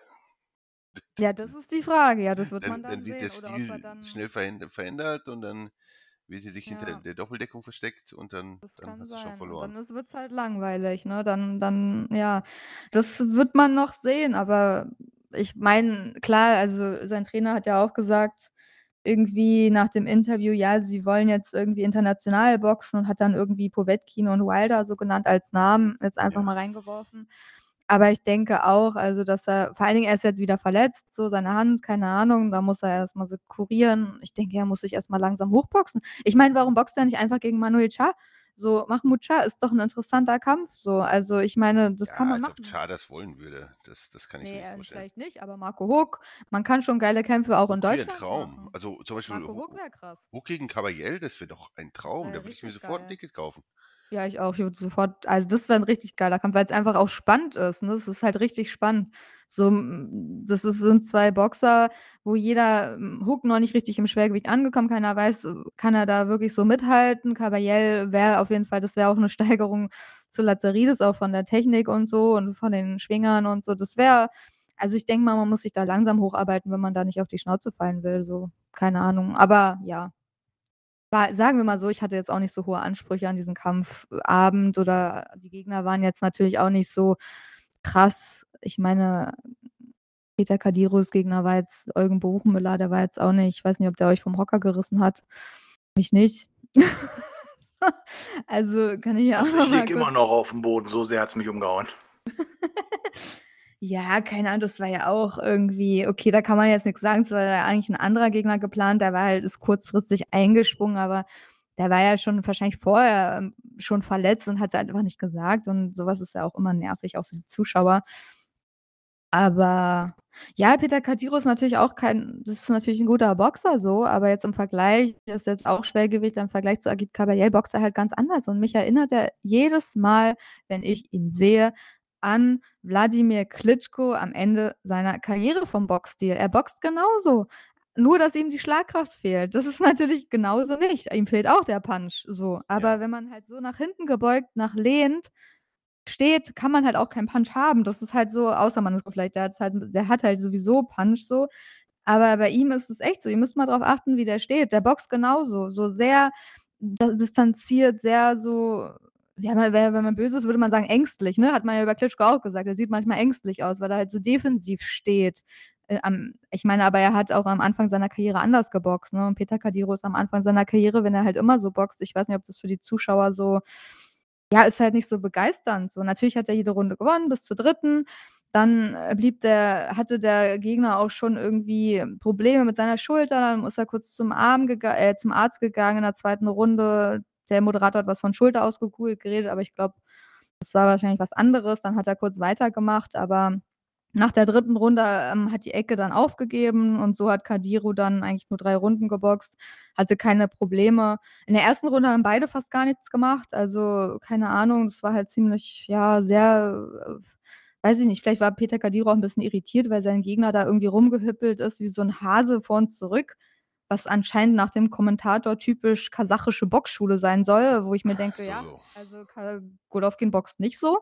Ja, das ist die Frage. Ja, das wird Dann man dann dann wird der sehen oder ob er Stil dann schnell veränd verändert und dann wird er sich hinter Ja. der Doppeldeckung versteckt und dann Das dann kann hast du schon sein und verloren. dann ist wird's halt langweilig, ne? Dann dann ja, das wird man noch sehen, aber ich meine, klar, also, sein Trainer hat ja auch gesagt irgendwie nach dem Interview, ja, sie wollen jetzt irgendwie international boxen und hat dann irgendwie Povetkin und Wilder so genannt als Namen, jetzt einfach Ja. mal reingeworfen. Aber ich denke auch, also, dass er vor allen Dingen er ist jetzt wieder verletzt, so seine Hand, keine Ahnung, da muss er erst mal sie kurieren. Ich denke, er muss sich erst mal langsam hochboxen. Ich meine, warum boxt er nicht einfach gegen Manuel Charr? So, Mahmoud Charr ist doch 'n interessanter Kampf so. Also, ich meine, das kann Ja, man als ob machen. Charr das wollen würde. Das das kann ich mir Ne, nicht ähm, vorstellen. vielleicht nicht, aber Marco Huck man kann schon geile Kämpfe auch in Huck wäre 'n Deutschland Traum. machen. Also, zum Beispiel Marco Hu Huck Hu wäre krass. Huck gegen Kabayel, das wäre doch ein Das Traum. Da wäre würde ich mir richtig sofort 'n geil. Ticket kaufen. Ja, ich auch. Ich würde sofort also, das wäre 'n richtig geiler Kampf, weil's einfach auch spannend ist, ne? Es ist halt richtig spannend. So, hm, das ist sind zwei Boxer, wo jeder hm, Huck noch nicht richtig im Schwergewicht angekommen, keiner weiß, kann er da wirklich so mithalten? Kabayel wäre auf jeden Fall das wäre auch 'ne Steigerung zu Lazaridis, auch von der Technik und so und von den Schwingern und so. Das wäre also, ich denke mal, man muss sich da langsam hocharbeiten, wenn man da nicht auf die Schnauze fallen will, so, keine Ahnung. Aber ja. Wa sagen wir mal so, ich hatte jetzt auch nicht so hohe Ansprüche an diesen Kampfabend oder die Gegner waren jetzt natürlich auch nicht so krass. Ich meine, Peter Cadiros Gegner war jetzt Eugen Buchmüller, der war jetzt auch nicht ich weiß nicht, ob der euch vom Hocker gerissen hat. Mich nicht. Also, kann ich ja auch Also, noch ich mal liege immer kurz noch aufm Boden, so sehr hat's mich umgehauen. Ja, keine Ahnung, das war ja auch irgendwie okay, da kann man jetzt nix sagen. Es war ja eigentlich 'n anderer Gegner geplant, der war halt ist kurzfristig eingesprungen, aber der war ja schon wahrscheinlich vorher, ähm, schon verletzt und hat's halt einfach nicht gesagt und so was ist ja auch immer nervig, auch für die Zuschauer. Aber ja, Peter Cadiro ist natürlich auch kein das ist natürlich 'n guter Boxer so, aber jetzt im Vergleich der ist jetzt auch Schwergewicht im Vergleich zu Agit Kabayel boxt er halt ganz anders und mich erinnert er jedes Mal, wenn ich ihn sehe, an Wladimir Klitschko am Ende seiner Karriere vom Boxstil. Er boxt genauso. nur, dass ihm die Schlagkraft fehlt. Das ist natürlich genauso nicht. Ihm fehlt auch der Punch, so. Aber Ja. wenn man halt so nach hinten gebeugt, nach lehnt steht, kann man halt auch keinen Punch haben. Das ist halt so, außer man ist vielleicht der hat's halt der hat halt sowieso Punch so. Aber bei ihm ist es echt so. Ihr müsst mal drauf achten, wie der steht. Der boxt genauso, so sehr da distanziert, sehr so ja, wenn wenn man böse ist, würde man sagen ängstlich, ne? Hat man ja über Klitschko auch gesagt. Er sieht manchmal ängstlich aus, weil er halt so defensiv steht. Äh, am ich meine, aber er hat auch am Anfang seiner Karriere anders geboxt, ne? Und Peter Cadiro ist am Anfang seiner Karriere, wenn er halt immer so boxt, ich weiß nicht, ob das für die Zuschauer so ja, ist halt nicht so begeisternd so. Natürlich hat er jede Runde gewonnen bis zur dritten Dann, äh, blieb der hatte der Gegner auch schon irgendwie Probleme mit seiner Schulter, dann ist er kurz zum Arm gega äh, zum Arzt gegangen in der zweiten Runde. Der Moderator hat was von Schulter ausgekugelt geredet, aber ich glaube, das war wahrscheinlich was anderes. Dann hat er kurz weitergemacht, aber nach der dritten Runde, ähm, hat die Ecke dann aufgegeben und so hat Cadiro dann eigentlich nur drei Runden geboxt, hatte keine Probleme. In der ersten Runde haben beide fast gar nichts gemacht, also keine Ahnung, das war halt ziemlich, ja, sehr, äh weiß ich nicht, vielleicht war Peter Cadiro auch 'n bisschen irritiert, weil sein Gegner da irgendwie rumgehüppelt ist wie so 'n Hase vor und zurück, was anscheinend nach dem Kommentator typisch kasachische Boxschule sein soll, wo ich mir denke: So, „Ja, so. also Ka Golovkin boxt nicht so.“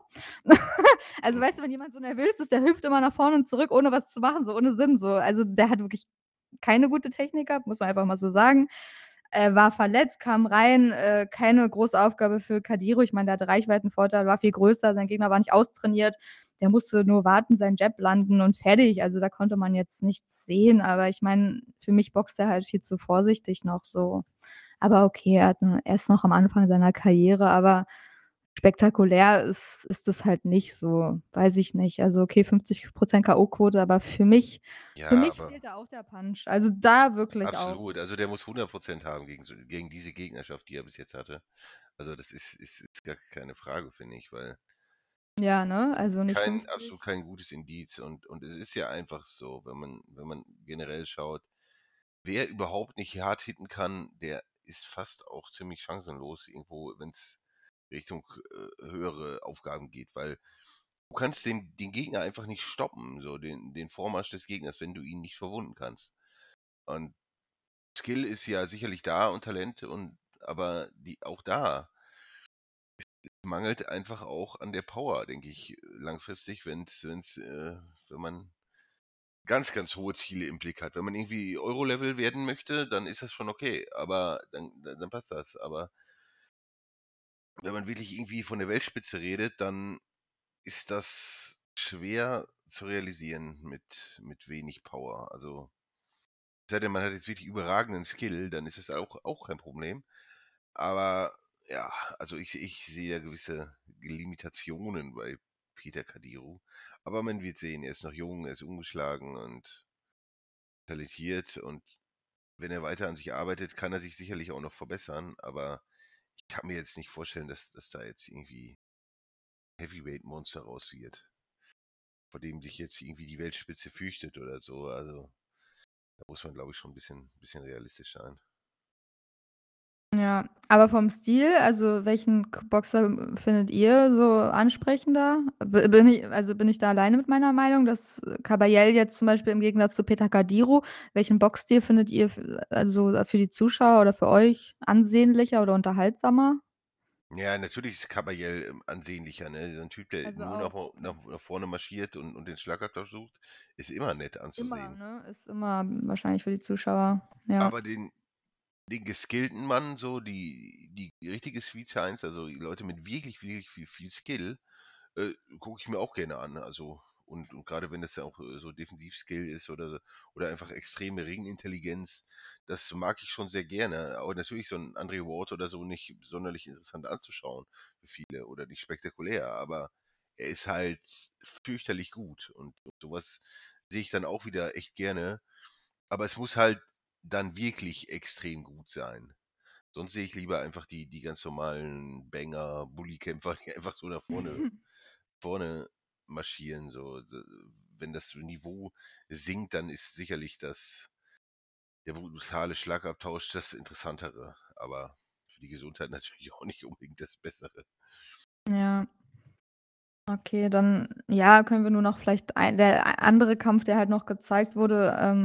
Also, Mhm. weißt du, wenn jemand so nervös ist, der hüpft immer nach vorne und zurück, ohne was zu machen, so ohne Sinn so. Also, der hat wirklich keine gute Technik gehabt, muss man einfach mal so sagen. Er war verletzt, kam rein, äh, keine große Aufgabe für Cadiro. Ich meine, der hatte Reichweitenvorteil, war viel größer, sein Gegner war nicht austrainiert. Der musste nur warten, seinen Jab landen und fertig. Also, da konnte man jetzt nichts sehen, aber ich meine, für mich boxt er halt viel zu vorsichtig noch so. Aber okay, er hat n er ist noch am Anfang seiner Karriere, aber spektakulär ist ist das halt nicht so, weiß ich nicht. Also, okay, fünfzig Prozent K O-Quote, aber für mich für Ja, mich aber fehlt da auch der Punch. Also, da wirklich auch. absolut. Also, der muss hundert Prozent haben gegen so gegen diese Gegnerschaft, die er bis jetzt hatte. Also, das ist ist ist gar keine Frage, finde ich, weil Ja, ne? Also, nicht kein absolut fünfzig. kein gutes Indiz und und es ist ja einfach so, wenn man wenn man generell schaut, wer überhaupt nicht hart hitten kann, der ist fast auch ziemlich chancenlos irgendwo, wenn's Richtung, äh, höhere Aufgaben geht, weil du kannst den den Gegner einfach nicht stoppen, so den den Vormarsch des Gegners, wenn du ihn nicht verwunden kannst. Und Skill ist ja sicherlich da und Talent und aber die auch da es mangelt einfach auch an der Power, denke ich, langfristig, wenn's wenn's, äh wenn man ganz, ganz hohe Ziele im Blick hat. Wenn man irgendwie Euro-Level werden möchte, dann ist das schon okay, aber dann dann dann passt das. Aber wenn man wirklich irgendwie von der Weltspitze redet, dann ist das schwer zu realisieren mit mit wenig Power. Also es sei denn, man hat jetzt wirklich überragenden Skill, dann ist es auch auch kein Problem. Aber ja, also ich ich sehe da gewisse Limitationen bei Peter Cadiro. Aber man wird sehen, er ist noch jung, er ist ungeschlagen und talentiert und wenn er weiter an sich arbeitet, kann er sich sicherlich auch noch verbessern, aber ich kann mir jetzt nicht vorstellen, dass dass da jetzt irgendwie Heavyweight-Monster raus wird vor dem sich jetzt irgendwie die Weltspitze fürchtet oder so. Also, da muss man, glaube ich, schon 'n bisschen bisschen realistisch sein. Ja, aber vom Stil, also welchen K Boxer findet ihr so ansprechender? B bin ich also bin ich da alleine mit meiner Meinung, dass Kabayel jetzt zum Beispiel im Gegensatz zu Peter Cadiro welchen Boxstil findet ihr f also für die Zuschauer oder für euch ansehnlicher oder unterhaltsamer? Ja, natürlich ist Kabayel, ähm, ansehnlicher, ne? So 'n Typ, der Also nur nach auch, vor nach okay. nach vorne marschiert und und den Schlagabtausch sucht, ist immer nett Immer, anzusehen. ne? Ist immer wahrscheinlich für die Zuschauer, ja. Aber den den geskillten Mann so, die die richtige Sweet Science, also die Leute mit wirklich, wirklich viel viel Skill, äh, gucke ich mir auch gerne an. Also und und grade wenn das ja auch, äh, so Defensiv-Skill ist oder so oder einfach extreme Ringintelligenz, das mag ich schon sehr gerne. Aber natürlich so 'n Andre Ward oder so nicht sonderlich interessant anzuschauen für viele oder nicht spektakulär, aber er ist halt fürchterlich gut und und so was sehe ich dann auch wieder echt gerne. Aber es muss halt dann wirklich extrem gut sein. Sonst sehe ich lieber einfach die die ganz normalen Banger, Bully-Kämpfer, die einfach so nach vorne vorne marschieren, so. D wenn das Niveau sinkt, dann ist sicherlich das der brutale Schlagabtausch das Interessantere, aber für die Gesundheit natürlich auch nicht unbedingt das Bessere. Ja. Okay, dann, ja, können wir nur noch vielleicht ein der a andere Kampf, der halt noch gezeigt wurde, ähm,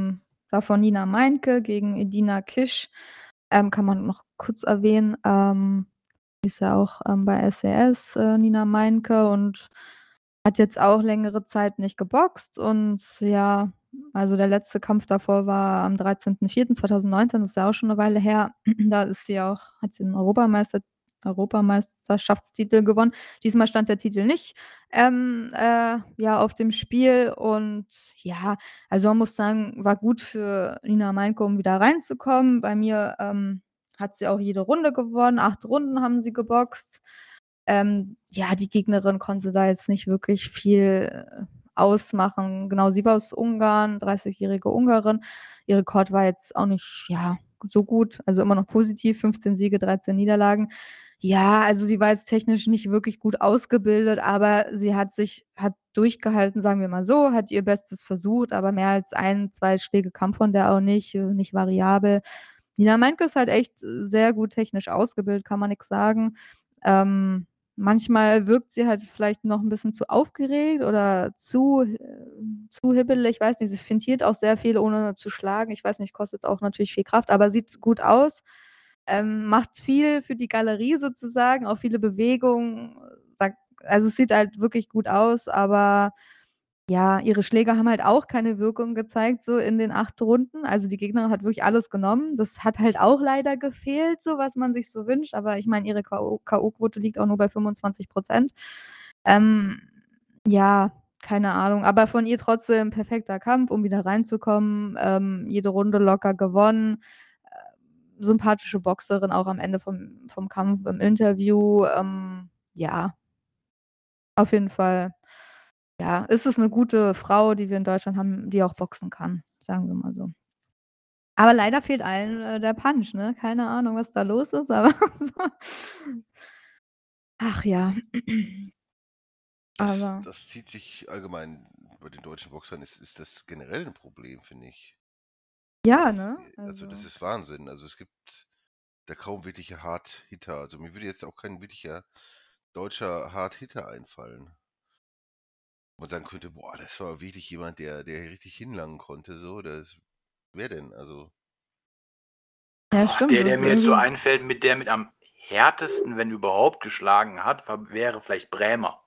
davon Nina Meinke gegen Edina Kisch. Ähm, kann man noch kurz erwähnen. Ähm, die ist ja auch, ähm, bei S C S, äh, Nina Meinke und hat jetzt auch längere Zeit nicht geboxt und ja, also der letzte Kampf davor war am dreizehnten vierten zweitausendneunzehn, das ist ja auch schon 'ne Weile her. Da ist sie auch hat sie 'n Europameister Europameisterschaftstitel gewonnen. Diesmal stand der Titel nicht, ähm, äh, ja, auf dem Spiel und ja, also man muss sagen, war gut für Nina Meinke, um wieder reinzukommen. Bei mir, ähm, hat sie auch jede Runde gewonnen. acht Runden haben sie geboxt. Ähm, ja, die Gegnerin konnte da jetzt nicht wirklich viel äh, ausmachen. Genau, sie war aus Ungarn, dreißigjährige Ungarin. Ihr Rekord war jetzt auch nicht, ja, so gut, also immer noch positiv, fünfzehn Siege, dreizehn Niederlagen. Ja, also sie war jetzt technisch nicht wirklich gut ausgebildet, aber sie hat sich hat durchgehalten, sagen wir mal so, hat ihr Bestes versucht, aber mehr als ein, zwei Schläge kam von der auch nicht, äh, nicht variabel. Nina Meinke ist halt echt äh, sehr gut technisch ausgebildet, kann man nix sagen. Ähm, manchmal wirkt sie halt vielleicht noch 'n bisschen zu aufgeregt oder zu äh, zu hibbelig, ich weiß nicht. Sie fintiert auch sehr viel, ohne zu schlagen. Ich weiß nicht, kostet auch natürlich viel Kraft, aber sieht gut aus, ähm, macht viel für die Galerie sozusagen, auch viele Bewegungen, sagt also es sieht halt wirklich gut aus, aber ja, ihre Schläge haben halt auch keine Wirkung gezeigt so in den acht Runden. Also die Gegnerin hat wirklich alles genommen. Das hat halt auch leider gefehlt so, was man sich so wünscht, aber ich meine, ihre K O K O-Quote liegt auch nur bei fünfundzwanzig Prozent. Ähm, ja, keine Ahnung, aber von ihr trotzdem perfekter Kampf, um wieder reinzukommen, ähm, jede Runde locker gewonnen. Äh, sympathische Boxerin auch am Ende vom vom Kampf im Interview, ähm, ja. Auf jeden Fall, ja, ist es 'ne gute Frau, die wir in Deutschland haben, die auch boxen kann, sagen wir mal so. Aber leider fehlt allen, äh, der Punch, ne? Keine Ahnung, was da los ist, aber so Ach ja. Das Aber das zieht sich allgemein bei den deutschen Boxern ist ist das generell 'n Problem, finde ich. Ja, Das ne? äh, also das Also ist Wahnsinn. Also, es gibt da kaum wirkliche Hard-Hitter. Also, mir würde jetzt auch kein wirklicher deutscher Hard-Hitter einfallen. Wo man sagen könnte: „Boah, das war wirklich jemand, der der richtig hinlangen konnte“, so. Das wer denn? Also Ja, Boah, stimmt, der, das der ist mir jetzt so irgendwie einfällt, mit der mit am härtesten, wenn überhaupt, geschlagen hat, war wäre vielleicht Brähmer.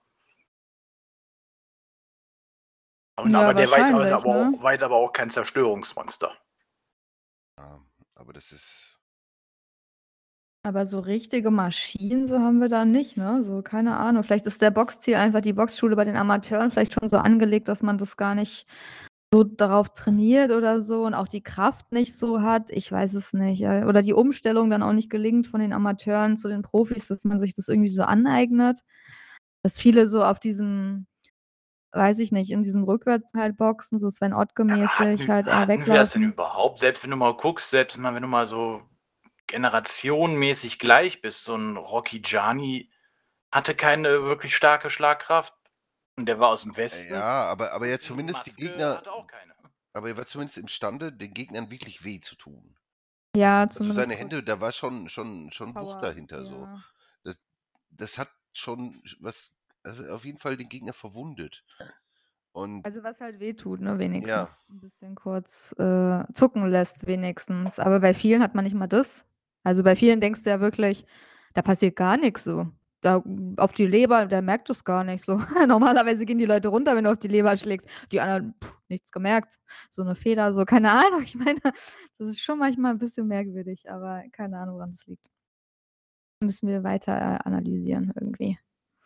Und aber Ja, der war jetzt auch wahrscheinlich, aber ne? auch war jetzt aber auch kein Zerstörungsmonster. Ja, aber das ist Aber so richtige Maschinen, so haben wir da nicht, ne? So, keine Ahnung. Vielleicht ist der Boxstil einfach die Boxschule bei den Amateuren vielleicht schon so angelegt, dass man das gar nicht so darauf trainiert oder so und auch die Kraft nicht so hat. Ich weiß es nicht, äh, oder die Umstellung dann auch nicht gelingt von den Amateuren zu den Profis, dass man sich das irgendwie so aneignet. Dass viele so auf diesem weiß ich nicht, in diesem Rückwärts halt boxen, so Sven Ja, aber Ottke-mäßig hatten halt eher hatten wir das denn weglaufen. überhaupt? Selbst wenn du mal guckst, selbst mal wenn du mal so generationenmäßig gleich bist, so 'n Rocky Gianni hatte keine wirklich starke Schlagkraft und der war aus'm Äh, Westen ja, aber aber ja und 'n zumindest die Maske Gegner hatte auch keine. aber er war zumindest imstande, den Gegnern wirklich weh zu tun. Ja, Also, zumindest seine kurz Hände, da war schon schon schon Wucht Power, dahinter so. ja. Das das hat schon sch was also auf jeden Fall den Gegner verwundet. Und Also, was halt wehtut, ne, Ja. wenigstens 'n bisschen kurz, äh, zucken lässt wenigstens. Aber bei vielen hat man nicht mal das. Also, bei vielen denkst du ja wirklich, da passiert gar nix so. Da auf die Leber, der merkt das gar nicht so. Normalerweise gehen die Leute runter, wenn du auf die Leber schlägst. Die anderen, nichts gemerkt. So 'ne Feder, so, keine Ahnung. Ich meine, das ist schon manchmal 'n bisschen merkwürdig, aber keine Ahnung, woran das liegt. Müssen wir weiter, äh, analysieren irgendwie.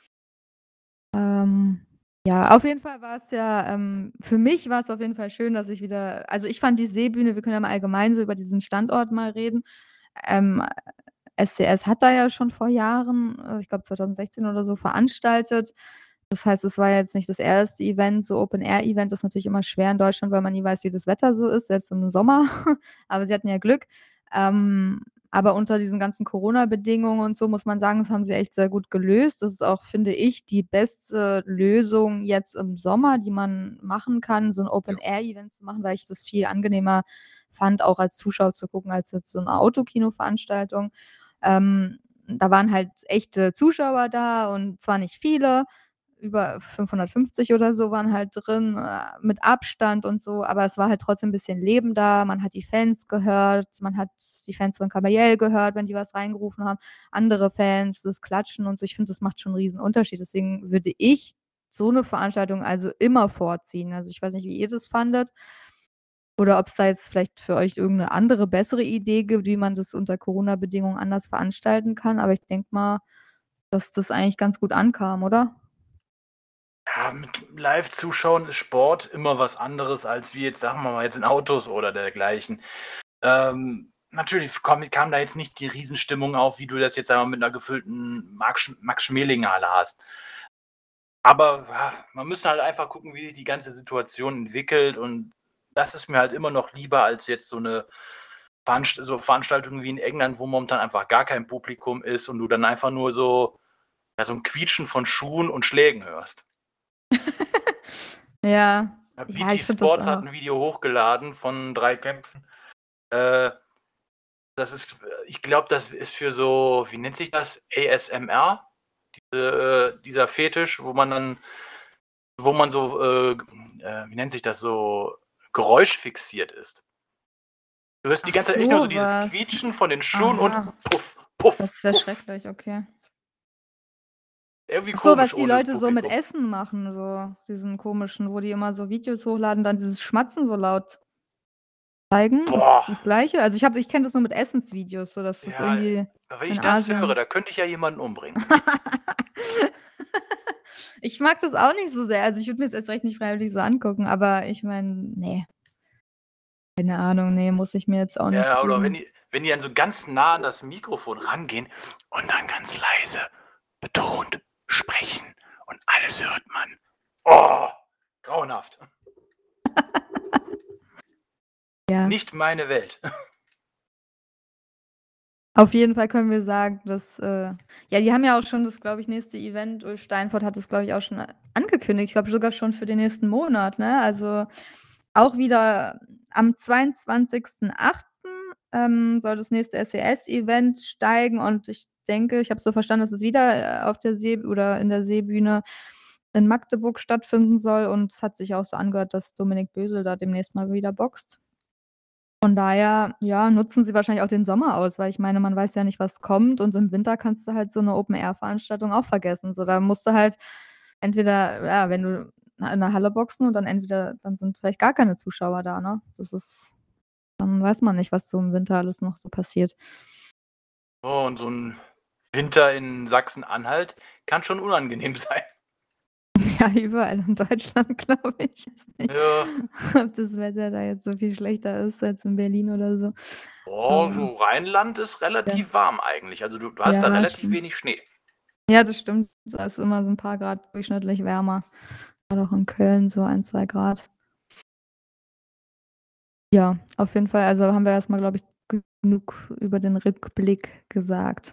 Ähm, ja, auf jeden Fall war's ja ähm, für mich war's auf jeden Fall schön, dass ich wieder also, ich fand die Seebühne wir können ja mal allgemein so über diesen Standort mal reden. Ähm, S C S hat da ja schon vor Jahren, äh, ich glaube zweitausendsechzehn oder so, veranstaltet. Das heißt, es war jetzt nicht das erste Event, so Open-Air-Event ist natürlich immer schwer in Deutschland, weil man nie weiß, wie das Wetter so ist, selbst im Sommer. Aber sie hatten ja Glück. Ähm, aber unter diesen ganzen Corona-Bedingungen und so muss man sagen, das haben sie echt sehr gut gelöst. Das ist auch, finde ich, die beste Lösung jetzt im Sommer, die man machen kann, so 'n Ja. Open-Air-Event zu machen, weil ich das viel angenehmer fand, auch als Zuschauer zu gucken, als jetzt so 'ne Autokino-Veranstaltung. Ähm, da waren halt echte Zuschauer da und zwar nicht viele. über fünfhundertfünfzig oder so waren halt drin, äh, mit Abstand und so, aber es war halt trotzdem 'n bisschen Leben da. Man hat die Fans gehört, man hat die Fans von Caballel gehört, wenn die was reingerufen haben, andere Fans, das Klatschen und so. Ich finde, das macht schon 'n Riesenunterschied. Deswegen würde ich so 'ne Veranstaltung also immer vorziehen. Also, ich weiß nicht, wie ihr das fandet oder ob's da jetzt vielleicht für euch irgend 'ne andere, bessere Idee gibt, wie man das unter Corona-Bedingungen anders veranstalten kann, aber ich denke mal, dass das eigentlich ganz gut ankam, oder? Ja, mit Live-Zuschauen ist Sport immer was anderes als wie jetzt, sagen wir mal, jetzt in Autos oder dergleichen. Ähm, natürlich komm kam da jetzt nicht die Riesenstimmung auf, wie du das jetzt, sagen wir mal, mit 'ner gefüllten Marx Max-Schmeling-Halle hast. Aber, ja, man müsste halt einfach gucken, wie sich die ganze Situation entwickelt und das ist mir halt immer noch lieber als jetzt so 'ne Veranst so Veranstaltungen wie in England, wo momentan einfach gar kein Publikum ist und du dann einfach nur so ja, so 'n Quietschen von Schuhen und Schlägen hörst. Ja. Ja, Ja, BT ich finde das Sports hat auch 'n Video hochgeladen von drei Kämpfen. Äh, das ist f ich glaube, das ist für so wie nennt sich das? A-S-M-R? Diese äh, dieser Fetisch, wo man dann wo man so, äh, g äh, wie nennt sich das, so geräuschfixiert ist. Du hörst die Ach ganze Zeit echt nur so so dieses was. Quietschen von den Schuhen und Aha. Puff, Puff, Das ist ja Puff. schrecklich, okay. Irgendwie Ach so, was komisch die ohne Leute so mit Publikum. Essen machen, so diesen komischen, wo die immer so Videos hochladen, dann dieses Schmatzen so laut zeigen. Ist das Boah. das Gleiche? Also, ich habe ich kenne das nur mit Essensvideos, so dass das Ja, irgendwie wenn in ich das höre, Asien da könnte ich ja jemanden umbringen. Ich mag das auch nicht so sehr. Also, ich würde mir's erst recht nicht freiwillig so angucken, aber ich meine, ne. Keine Ahnung, ne, muss ich mir jetzt auch nicht Ja, oder wenn geben. die wenn die dann so ganz nah an das Mikrofon rangehen und dann ganz leise, betont sprechen und alles hört man. Oh, grauenhaft. Ja. Nicht meine Welt. Auf jeden Fall können wir sagen, dass, äh ja, die haben ja auch schon das, glaube ich, nächste Event Ulf Steinfort hat das, glaube ich, auch schon a angekündigt. Ich glaube sogar schon für den nächsten Monat, ne? Also, auch wieder am zweiundzwanzigsten achten ähm, soll das nächste S E S-Event steigen und ich denke ich habe es so verstanden, dass es wieder, äh, auf der See oder in der Seebühne in Magdeburg stattfinden soll und es hat sich auch so angehört, dass Dominik Bösel da demnächst mal wieder boxt. Von daher, ja, nutzen sie wahrscheinlich auch den Sommer aus, weil ich meine, man weiß ja nicht, was kommt und im Winter kannst du halt so 'ne Open-Air-Veranstaltung auch vergessen. So, da musst du halt entweder ja, wenn du in 'ner Halle boxen und dann entweder dann sind vielleicht gar keine Zuschauer da, ne? Das ist dann weiß man nicht, was so im Winter alles noch so passiert. Oh, und so 'n Winter in Sachsen-Anhalt kann schon unangenehm sein. Ja, überall in Deutschland, glaube ich. Weiß nicht, Ja. ob das Wetter da jetzt so viel schlechter ist als in Berlin oder so. Oh, Aber so Rheinland ist Ja. relativ warm eigentlich. Also, du du hast da Ja, relativ stimmt. wenig Schnee. Ja, das stimmt. Da ist immer so 'n paar Grad durchschnittlich wärmer. Grade auch in Köln so ein, zwei Grad. Ja, auf jeden Fall. Also, haben wir erst mal, glaube ich, genug über den Rückblick gesagt.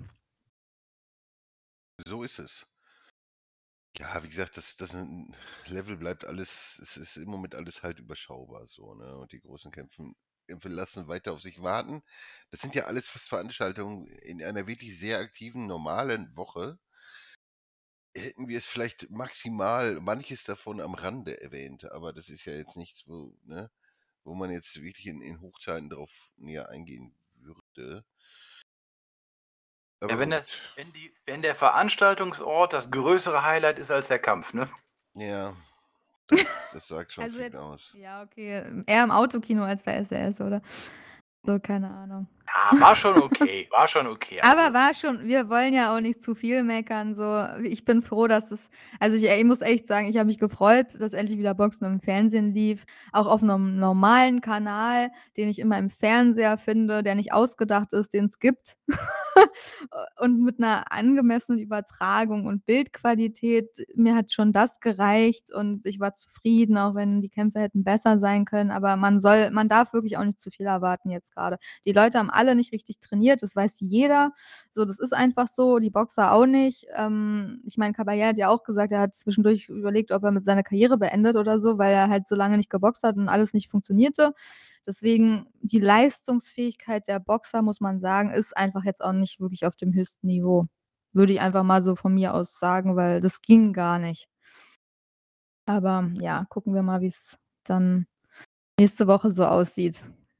So ist es. Ja, wie gesagt, das das 'n Level bleibt alles es ist im Moment alles halt überschaubar so, ne? Und die großen Kämpfen Kämpfe lassen weiter auf sich warten. Das sind ja alles fast Veranstaltungen in einer wirklich sehr aktiven, normalen Woche hätten wir es vielleicht maximal manches davon am Rande erwähnt, aber das ist ja jetzt nichts, wo ne, wo man jetzt wirklich in in Hochzeiten drauf näher eingehen würde. Ja, Aber wenn das gut. wenn die wenn der Veranstaltungsort das größere Highlight ist als der Kampf, ne? Ja, das das sagt schon Also, viel jetzt aus. ja, okay, eher im Autokino als bei S E S, oder? So, keine Ahnung. Ja, war schon okay, war schon okay. Aber Also war schon wir wollen ja auch nicht zu viel meckern, so. Ich bin froh, dass es also, ich ey, muss echt sagen, ich habe mich gefreut, dass endlich wieder Boxen im Fernsehen lief, auch auf 'nem normalen Kanal, den ich immer im Fernseher finde, der nicht ausgedacht ist, den's gibt. Und mit 'ner angemessenen Übertragung und Bildqualität. Mir hat schon das gereicht und ich war zufrieden, auch wenn die Kämpfe hätten besser sein können, aber man soll man darf wirklich auch nicht zu viel erwarten jetzt grade. Die Leute haben alle nicht richtig trainiert, das weiß jeder. So, das ist einfach so, die Boxer auch nicht. Ähm, ich meine, Caballel hat ja auch gesagt, er hat zwischendurch überlegt, ob er mit seiner Karriere beendet oder so, weil er halt so lange nicht geboxt hat und alles nicht funktionierte. Deswegen, die Leistungsfähigkeit der Boxer, muss man sagen, ist einfach jetzt auch nicht wirklich auf dem höchsten Niveau. Würde ich einfach mal so von mir aus sagen, weil das ging gar nicht. Aber ja, gucken wir mal, wie es dann nächste Woche so aussieht.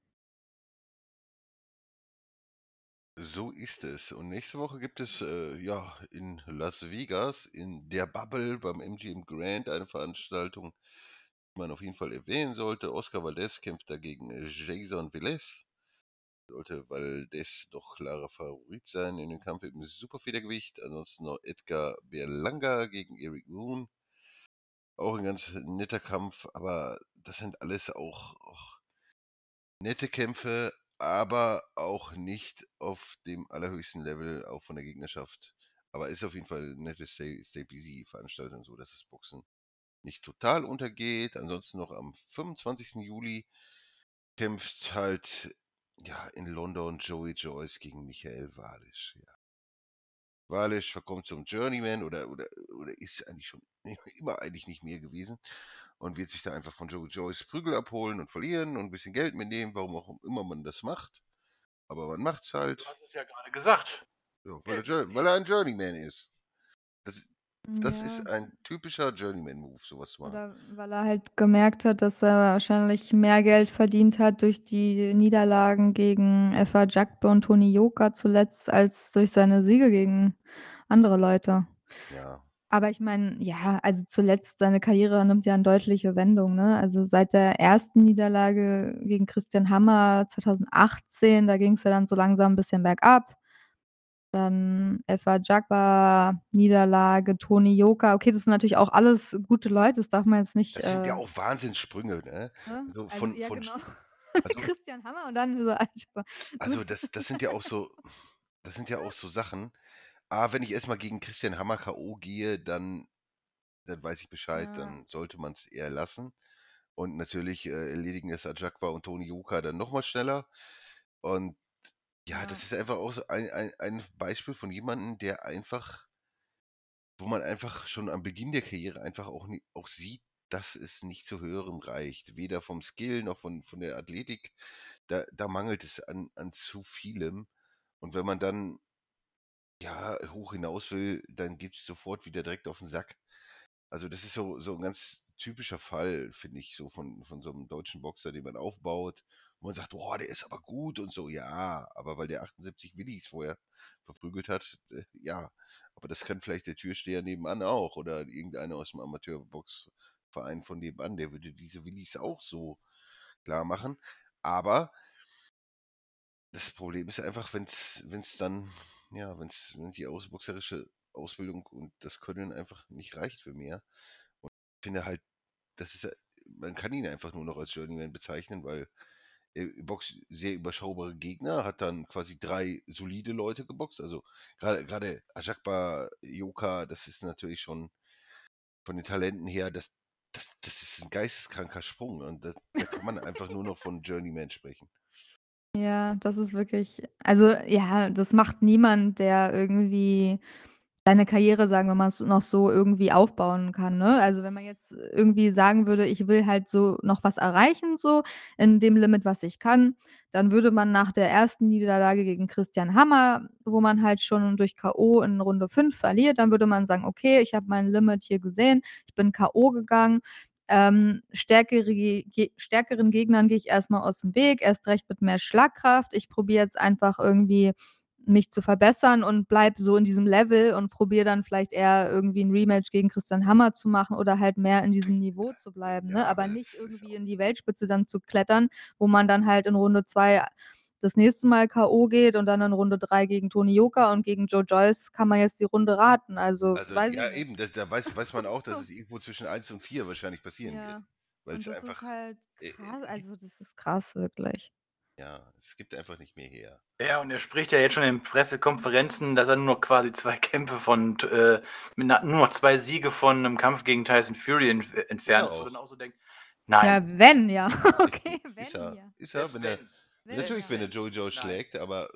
So ist es. Und nächste Woche gibt es äh, ja in Las Vegas in der Bubble beim M G M Grand eine Veranstaltung, die man auf jeden Fall erwähnen sollte. Oscar Valdez kämpft dagegen äh, Jason Velez. Sollte Valdez doch klarer Favorit sein in dem Kampf im Superfedergewicht. Ansonsten noch Edgar Berlanga gegen Eric Moon. Auch ein ganz netter Kampf, aber das sind alles auch, auch nette Kämpfe, aber auch nicht auf dem allerhöchsten Level, auch von der Gegnerschaft. Aber ist auf jeden Fall eine nette Stay, Stay Busy-Veranstaltung, so dass das Boxen nicht total untergeht. Ansonsten noch am fünfundzwanzigsten Juli kämpft halt ja in London Joey Joyce gegen Michael Walisch. Ja. Walisch verkommt zum Journeyman oder, oder, oder ist eigentlich schon immer eigentlich nicht mehr gewesen und wird sich da einfach von Joey Joyce Prügel abholen und verlieren und ein bisschen Geld mitnehmen, warum auch immer man das macht. Aber man macht's halt. Du hast es ja gerade gesagt. Ja, weil, er, Jour- weil er ein Journeyman ist. Das, das Ja. ist ein typischer Journeyman-Move, sowas zu machen. Oder weil er halt gemerkt hat, dass er wahrscheinlich mehr Geld verdient hat durch die Niederlagen gegen Effa Jagbe und Toni Joka zuletzt, als durch seine Siege gegen andere Leute. Ja. Aber ich meine, ja, also zuletzt seine Karriere nimmt ja eine deutliche Wendung, ne? Also seit der ersten Niederlage gegen Christian Hammer zweitausendachtzehn, da ging es ja dann so langsam ein bisschen bergab. Dann Effa Jagba, Niederlage, Toni Joka. Okay, das sind natürlich auch alles gute Leute, das darf man jetzt nicht. Das sind ja Äh, auch Wahnsinnssprünge, ne? ne? Also Also, von, ja, von, genau. also, Christian Hammer und dann so Jagba. also das, das sind ja auch so, das sind ja auch so Sachen. Ah, wenn ich erstmal gegen Christian Hammer K O gehe, dann, dann weiß ich Bescheid, Ja. dann sollte man es eher lassen. Und natürlich äh, erledigen es Ajakba und Toni Joka dann nochmal schneller. Und ja, Ja. das ist einfach auch so ein, ein, ein Beispiel von jemandem, der einfach, wo man einfach schon am Beginn der Karriere einfach auch, nie, auch sieht, dass es nicht zu höherem reicht. Weder vom Skill noch von, von der Athletik. Da, da mangelt es an, an zu vielem. Und wenn man dann ja hoch hinaus will, dann geht es sofort wieder direkt auf den Sack. Also das ist so, so ein ganz typischer Fall, finde ich, so von, von so einem deutschen Boxer, den man aufbaut, wo man sagt, boah, der ist aber gut und so, ja, aber weil der achtundsiebzig Willis vorher verprügelt hat, äh, ja, aber das kann vielleicht der Türsteher nebenan auch oder irgendeiner aus dem Amateurboxverein von nebenan, der würde diese Willis auch so klar machen, aber das Problem ist einfach, wenn es dann, ja, wenn es wenn die ausboxerische Ausbildung und das Können einfach nicht reicht für mehr. Und ich finde halt, das ist, man kann ihn einfach nur noch als Journeyman bezeichnen, weil er boxt sehr überschaubare Gegner, hat dann quasi drei solide Leute geboxt. Also gerade gerade Ajakba Joka, das ist natürlich schon von den Talenten her, das, das, das ist ein geisteskranker Sprung. Und das, da kann man einfach nur noch von Journeyman sprechen. Ja, das ist wirklich, also ja, das macht niemand, der irgendwie seine Karriere, sagen wir mal, s noch so irgendwie aufbauen kann, ne? Also, wenn man jetzt irgendwie sagen würde: „Ich will halt so noch was erreichen so in dem Limit, was ich kann“, dann würde man nach der ersten Niederlage gegen Christian Hammer, wo man halt schon durch K O in Runde fünf verliert, dann würde man sagen: „Okay, ich habe mein Limit hier gesehen, ich bin K O gegangen. Ähm, stärkere Ge stärkeren Gegnern gehe ich erst mal aus dem Weg, erst recht mit mehr Schlagkraft. Ich probiere jetzt einfach irgendwie mich zu verbessern und bleibe so in diesem Level und probiere dann vielleicht eher irgendwie 'n Rematch gegen Christian Hammer zu machen oder halt mehr in diesem Niveau zu bleiben, ne? Ja, Aber aber nicht das ist irgendwie auch in die Weltspitze dann zu klettern, wo man dann halt in Runde zwei das nächste Mal K O geht und dann in Runde drei gegen Toni Joka und gegen Joe Joyce kann man jetzt die Runde raten. Also, Also, weiß ich ja, nicht. eben, das, da weiß, weiß man auch, dass es irgendwo zwischen eins und vier wahrscheinlich passieren wird. Ja, Weil und es das ist einfach, halt äh, krass, äh, also, das ist krass, wirklich. ja, es gibt einfach nicht mehr her. Ja, und er spricht ja jetzt schon in Pressekonferenzen, dass er nur noch quasi zwei Kämpfe von, äh, mit na, nur noch zwei Siege von einem Kampf gegen Tyson Fury ent Ist entfernt er ist, wo dann auch. auch so denkt, nein, Ja, wenn, ja. Okay, Ist wenn er, hier. ist er, selbst wenn er, wenn, Wenn, natürlich, ja. wenn er Joey Joe Nein. schlägt, aber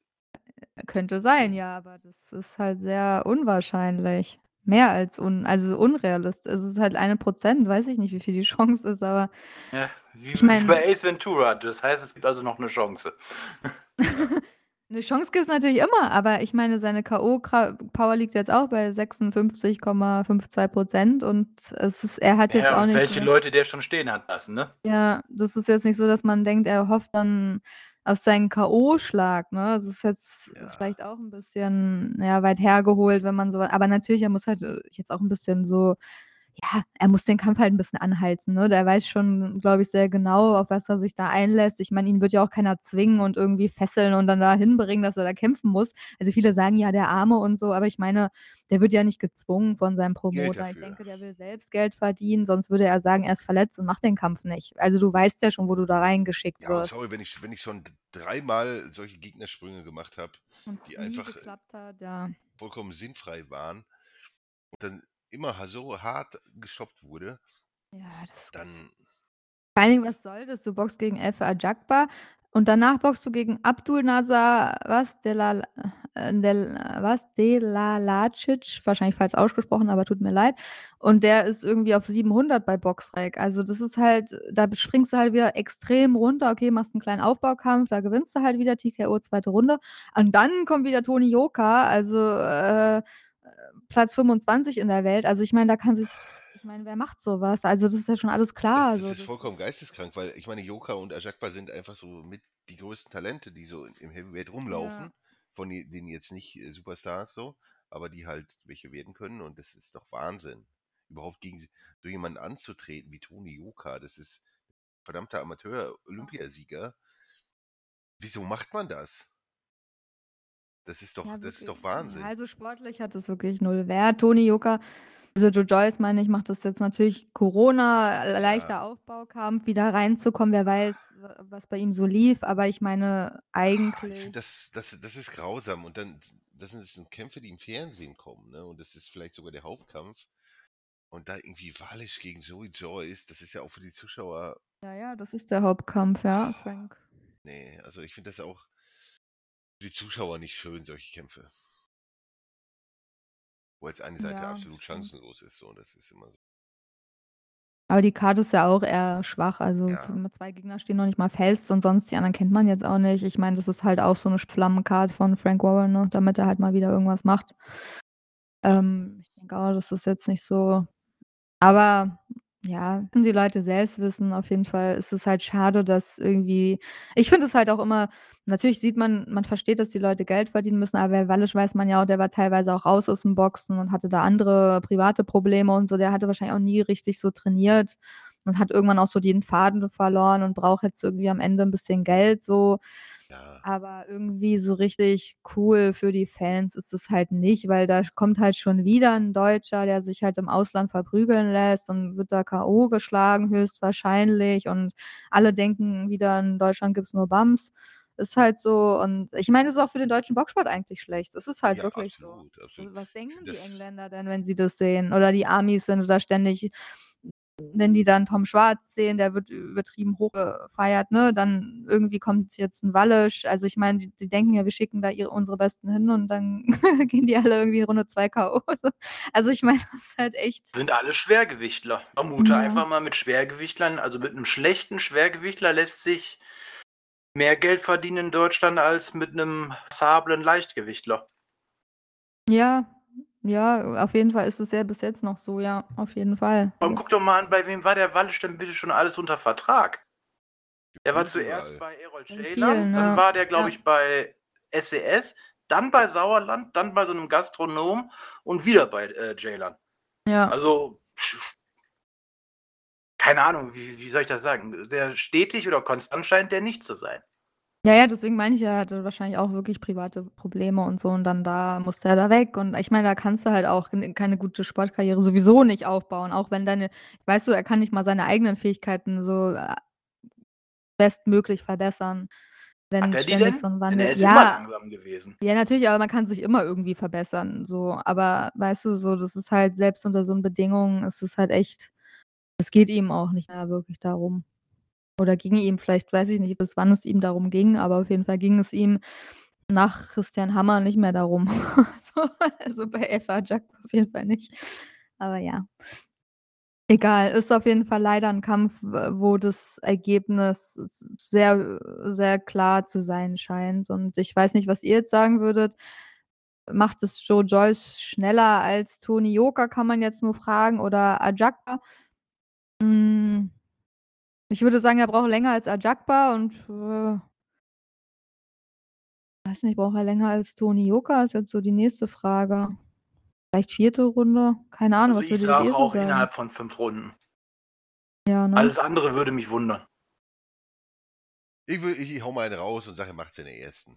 Könnte sein, ja, aber das ist halt sehr unwahrscheinlich. Mehr als un also unrealistisch. Es ist halt eine Prozent, weiß ich nicht, wie viel die Chance ist, aber Ja, wie, ich wie meine, bei Ace Ventura. Das heißt, es gibt also noch eine Chance. 'Ne Chance gibt's natürlich immer, aber ich meine, seine K O kra Power liegt jetzt auch bei sechsundfünfzig Komma zweiundfünfzig Prozent und es ist er hat jetzt Ja, auch und nicht welche so Leute der schon stehen hat lassen, ne? Ja, das ist jetzt nicht so, dass man denkt, er hofft dann auf seinen K O-Schlag, ne? Das ist jetzt Ja. vielleicht auch 'n bisschen, ja, weit hergeholt, wenn man so aber natürlich, er muss halt, äh, jetzt auch 'n bisschen so ja, er muss den Kampf halt 'n bisschen anheizen, ne? Der weiß schon, glaube ich, sehr genau, auf was er sich da einlässt. Ich meine, ihn wird ja auch keiner zwingen und irgendwie fesseln und dann dahin bringen, dass er da kämpfen muss. Also, viele sagen ja, der Arme und so, aber ich meine, der wird ja nicht gezwungen von seinem Geld Promoter. Ich dafür. denke, der will selbst Geld verdienen, sonst würde er sagen, er ist verletzt und macht den Kampf nicht. Also, du weißt ja schon, wo du da reingeschickt Ja, und wirst. sorry, wenn ich wenn ich schon d dreimal solche Gegnersprünge gemacht habe, Wenn's die nie einfach, äh geklappt hat, ja. vollkommen sinnfrei waren und dann immer ha so hart gestoppt wurde Ja, das dann Vor allen Dingen, was soll das? Du boxst gegen Efe Ajagba und danach boxst du gegen Abdulnasar was, Delal äh, Del was, Delalacic, wahrscheinlich falsch ausgesprochen, aber tut mir leid. Und der ist irgendwie auf siebenhundert bei Boxrec. Also, das ist halt da b springst du halt wieder extrem runter. Okay, machst 'n kleinen Aufbaukampf, da gewinnst du halt wieder T K O zweite Runde. Und dann kommt wieder Toni Yoka, also, äh, äh, Platz fünfundzwanzig in der Welt. Also, ich meine, da kann sich ich meine, wer macht so was? Also, das ist ja schon alles Das klar. das Also, ist das vollkommen ist geisteskrank, weil ich meine, Yoka und Ajagba sind einfach so mit die größten Talente, die so im Heavyweight Ja. rumlaufen, von de denen jetzt nicht, äh, Superstars so, aber die halt welche werden können und das ist doch Wahnsinn. Überhaupt gegen s so jemanden anzutreten wie Toni Yoka, das ist verdammter Ja. Amateur-Olympiasieger. Wieso macht man das? Das ist doch Ja, das ist wirklich. doch Ja, Wahnsinn. also, sportlich hat das wirklich null Wert. Toni Yoka also, Joe Joyce, meine ich, macht das jetzt natürlich Corona, l Ja. leichter Aufbaukampf, wieder reinzukommen. Wer weiß, w was bei ihm so lief, aber ich meine, Ah, ich eigentlich finde das das das ist grausam und dann das sind sind Kämpfe, die im Fernsehen kommen, ne, und das ist vielleicht sogar der Hauptkampf. Und da irgendwie Walisch gegen Joe Joyce, das ist ja auch für die Zuschauer Ja, ja, das ist der Hauptkampf, ja, Frank. Ne, also, ich finde das auch für die Zuschauer nicht schön, solche Kämpfe. Wo jetzt eine Seite Ja, absolut stimmt. chancenlos ist, so, das ist immer so. Aber die Card ist ja auch eher schwach. Also, f Ja. zwei Gegner stehen noch nicht mal fest und sonst die anderen kennt man jetzt auch nicht. Ich meine, das ist halt auch so 'ne Flammen-Card von Frank Warren, ne, damit er halt mal wieder irgendwas macht. Ja. Ähm, ich denke auch, das ist jetzt nicht so aber ja, müssen die Leute selbst wissen. Auf jeden Fall ist es halt schade, dass irgendwie ich finde es halt auch immer natürlich sieht man man versteht, dass die Leute Geld verdienen müssen, aber bei Walisch weiß man ja auch, der war teilweise auch raus aus'm Boxen und hatte da andere private Probleme und so. Der hatte wahrscheinlich auch nie richtig so trainiert und hat irgendwann auch so den Faden verloren und braucht jetzt irgendwie am Ende 'n bisschen Geld so. Ja. Aber irgendwie so richtig cool für die Fans ist es halt nicht, weil da kommt halt schon wieder 'n Deutscher, der sich halt im Ausland verprügeln lässt und wird da K O geschlagen höchstwahrscheinlich und alle denken wieder, in Deutschland gibt's nur Bums. Ist halt so und ich meine, es ist auch für den deutschen Boxsport eigentlich schlecht. Es ist halt Ja, wirklich so. absolut, absolut. Also, was Ich denken finde die das Engländer denn, wenn sie das sehen oder die Amis, wenn du da ständig wenn die dann Tom Schwarz sehen, der wird übertrieben hoch gefeiert, ne? Dann irgendwie kommt jetzt 'n Walisch. Also, ich meine, die die denken ja, wir schicken da ihre unsere Besten hin und dann gehen die alle irgendwie in Runde zwei K O so. Also, ich meine, das ist halt echt Sind alles Schwergewichtler. Vermute Ja. einfach mal mit Schwergewichtlern also, mit 'nem schlechten Schwergewichtler lässt sich mehr Geld verdienen in Deutschland als mit 'nem passablen Leichtgewichtler. Ja, ja, auf jeden Fall ist es ja bis jetzt noch so, ja, auf jeden Fall. Und guck doch mal an, bei wem war der Walisch denn bitte schon alles unter Vertrag? Der war Gefühlt zuerst überall. bei Errol Bei Ceylan, vielen, dann ja. war der, glaube Ja. ich, bei S C S, dann bei Sauerland, dann bei so 'nem Gastronom und wieder bei, äh, Ceylan. Ja. Also sch keine Ahnung, wie wie soll ich das sagen? Sehr stetig oder konstant scheint der nicht zu sein. Ja, ja, deswegen meine ich ja, er hatte wahrscheinlich auch wirklich private Probleme und so und dann da musste er da weg und ich meine, da kannst du halt auch n keine gute Sportkarriere sowieso nicht aufbauen, auch wenn deine weißt du, er kann nicht mal seine eigenen Fähigkeiten so, äh bestmöglich verbessern, Hat wenn er die ständig denn? so 'n Denn er Wandel ist immer ja, langsam gewesen. ja, natürlich, aber man kann sich immer irgendwie verbessern, so. Aber weißt du, so, das ist halt selbst unter so 'n Bedingungen ist es halt echt es geht ihm auch nicht mehr wirklich darum. Oder ging ihm vielleicht weiß ich nicht, bis wann es ihm darum ging, aber auf jeden Fall ging es ihm nach Christian Hammer nicht mehr darum. So, also, bei Efe Ajagba auf jeden Fall nicht. Aber ja. Egal, ist auf jeden Fall leider 'n Kampf, w wo das Ergebnis s sehr sehr klar zu sein scheint. Und ich weiß nicht, was ihr jetzt sagen würdet. Macht es Joe Joyce schneller als Toni Yoka, kann man jetzt nur fragen, oder Ajagba? Hm, ich würde sagen, er braucht länger als Ajagba und, äh weiß nicht, braucht er länger als Toni Yoka, ist jetzt so die nächste Frage. Vielleicht vierte Runde? Keine Ahnung, Also, was ich würdet sage ihr so auch sagen? innerhalb von fünf Runden. Ja, ne? Alles andere würde mich wundern. Ich will ich ich haue mal einen raus und sage, er macht's in der ersten.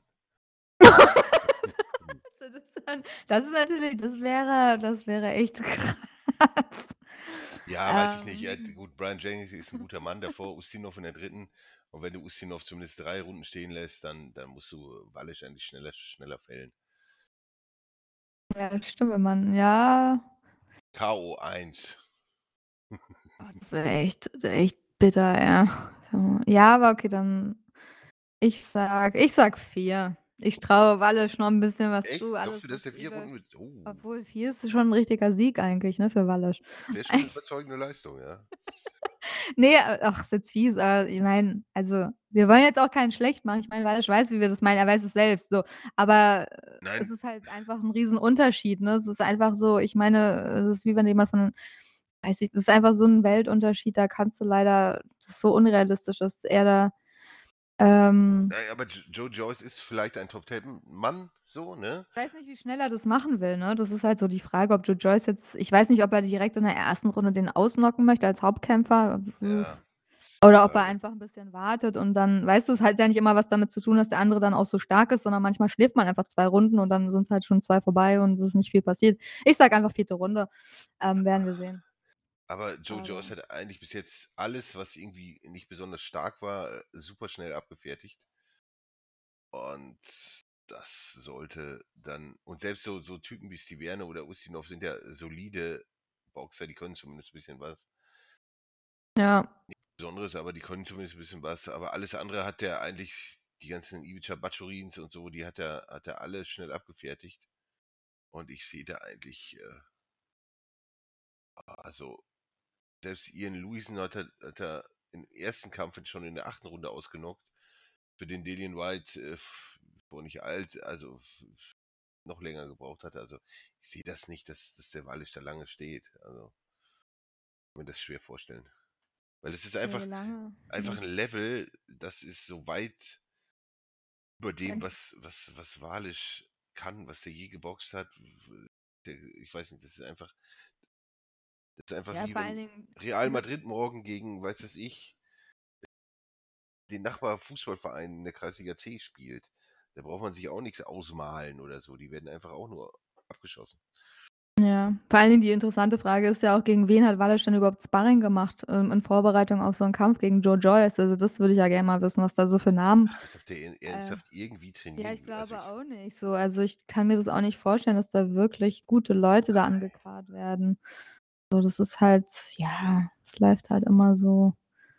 Also, das dann das ist natürlich das wäre das wäre echt krass. Ja, weiß ich nicht. Äh, Ähm. gut, Brian Jennings ist 'n guter Mann, davor Ustinov in der dritten. Und wenn du Ustinov zumindest drei Runden stehen lässt, dann dann musst du Wallisch eigentlich schneller schneller fällen. Ja, das stimmt, wenn man ja. K O eins. Oh, das wäre echt echt bitter, ja. Ja, aber okay, dann ich sage ich sage vier. Ich traue Wallisch noch 'n bisschen was zu, Echt? Glaubst du, alles, dass was der vier über Runden mit oh. obwohl vier ist schon 'n richtiger Sieg eigentlich, ne, für Wallisch. Wäre schon 'ne überzeugende Leistung, ja. Ne, ach, ist jetzt fies, aber ich meine, also, wir wollen jetzt auch keinen schlecht machen. Ich meine, Wallisch weiß, wie wir das meinen, er weiß es selbst so. Aber es Nein. ist halt einfach 'n Riesenunterschied, ne? Es ist einfach so, ich meine, es ist wie wenn jemand von weiß ich, das ist einfach so 'n Weltunterschied, da kannst du leider das ist so unrealistisch, dass er da, ähm Ja, aber J Joe Joyce ist vielleicht ein Top-Ten-Mann so, ne? Ich weiß nicht, wie schnell er das machen will, ne? Das ist halt so die Frage, ob Joe Joyce jetzt ich weiß nicht, ob er direkt in der ersten Runde den ausknocken möchte als Hauptkämpfer, Ja. oder ob er Frage. einfach 'n bisschen wartet und dann weißt du, es hat ja nicht immer was damit zu tun, dass der andere dann auch so stark ist, sondern manchmal schläft man einfach zwei Runden und dann sind's halt schon zwei vorbei und es ist nicht viel passiert. Ich sage einfach vierte Runde, ähm, werden wir sehen. Aber Joe Joyce Aber hat eigentlich bis jetzt alles, was irgendwie nicht besonders stark war, super schnell abgefertigt. Und das sollte dann und selbst so so Typen wie Steve Werner oder Ustinov sind ja solide Boxer, die können zumindest bisschen was. Ja. Nichts Besonderes, aber die können zumindest 'n bisschen was. Aber alles andere hat der eigentlich die ganzen Ivica Bachorins und so, die hat er hat er alle schnell abgefertigt. Und ich sehe da eigentlich, äh also, selbst Ian Louison hat er hat er im ersten Kampf schon in der achten Runde ausgenockt. Für den Dillian Whyte, äh, auch nicht alt, also noch länger gebraucht hat. Also, ich sehe das nicht, dass dass der Wallisch da lange steht. Also mir das schwer vorstellen. Weil es ist einfach Ne, lange einfach 'n nicht. Level, das ist so weit über dem, Denke was was was Wallisch kann, was der je geboxt hat. W der ich weiß nicht, das ist einfach das ist einfach Ja, wie vor allen wenn Dingen Real Madrid morgen gegen, weiß was ich den Nachbarfußballverein in der Kreisliga C spielt. Da braucht man sich auch nix ausmalen oder so. Die werden einfach auch nur abgeschossen. Ja, vor allen Dingen die interessante Frage ist ja auch, gegen wen hat Wallisch denn überhaupt Sparring gemacht, ähm, in Vorbereitung auf so 'n Kampf gegen Joe Joyce? Also, das würde ich ja gerne mal wissen, was da so für Namen Als ob der er äh, ernsthaft irgendwie ja, trainieren ich will. Also, glaube ich auch nicht so. Also, ich kann mir das auch nicht vorstellen, dass da wirklich gute Leute da Nein. angekarrt werden. So, das ist halt ja, es läuft halt immer so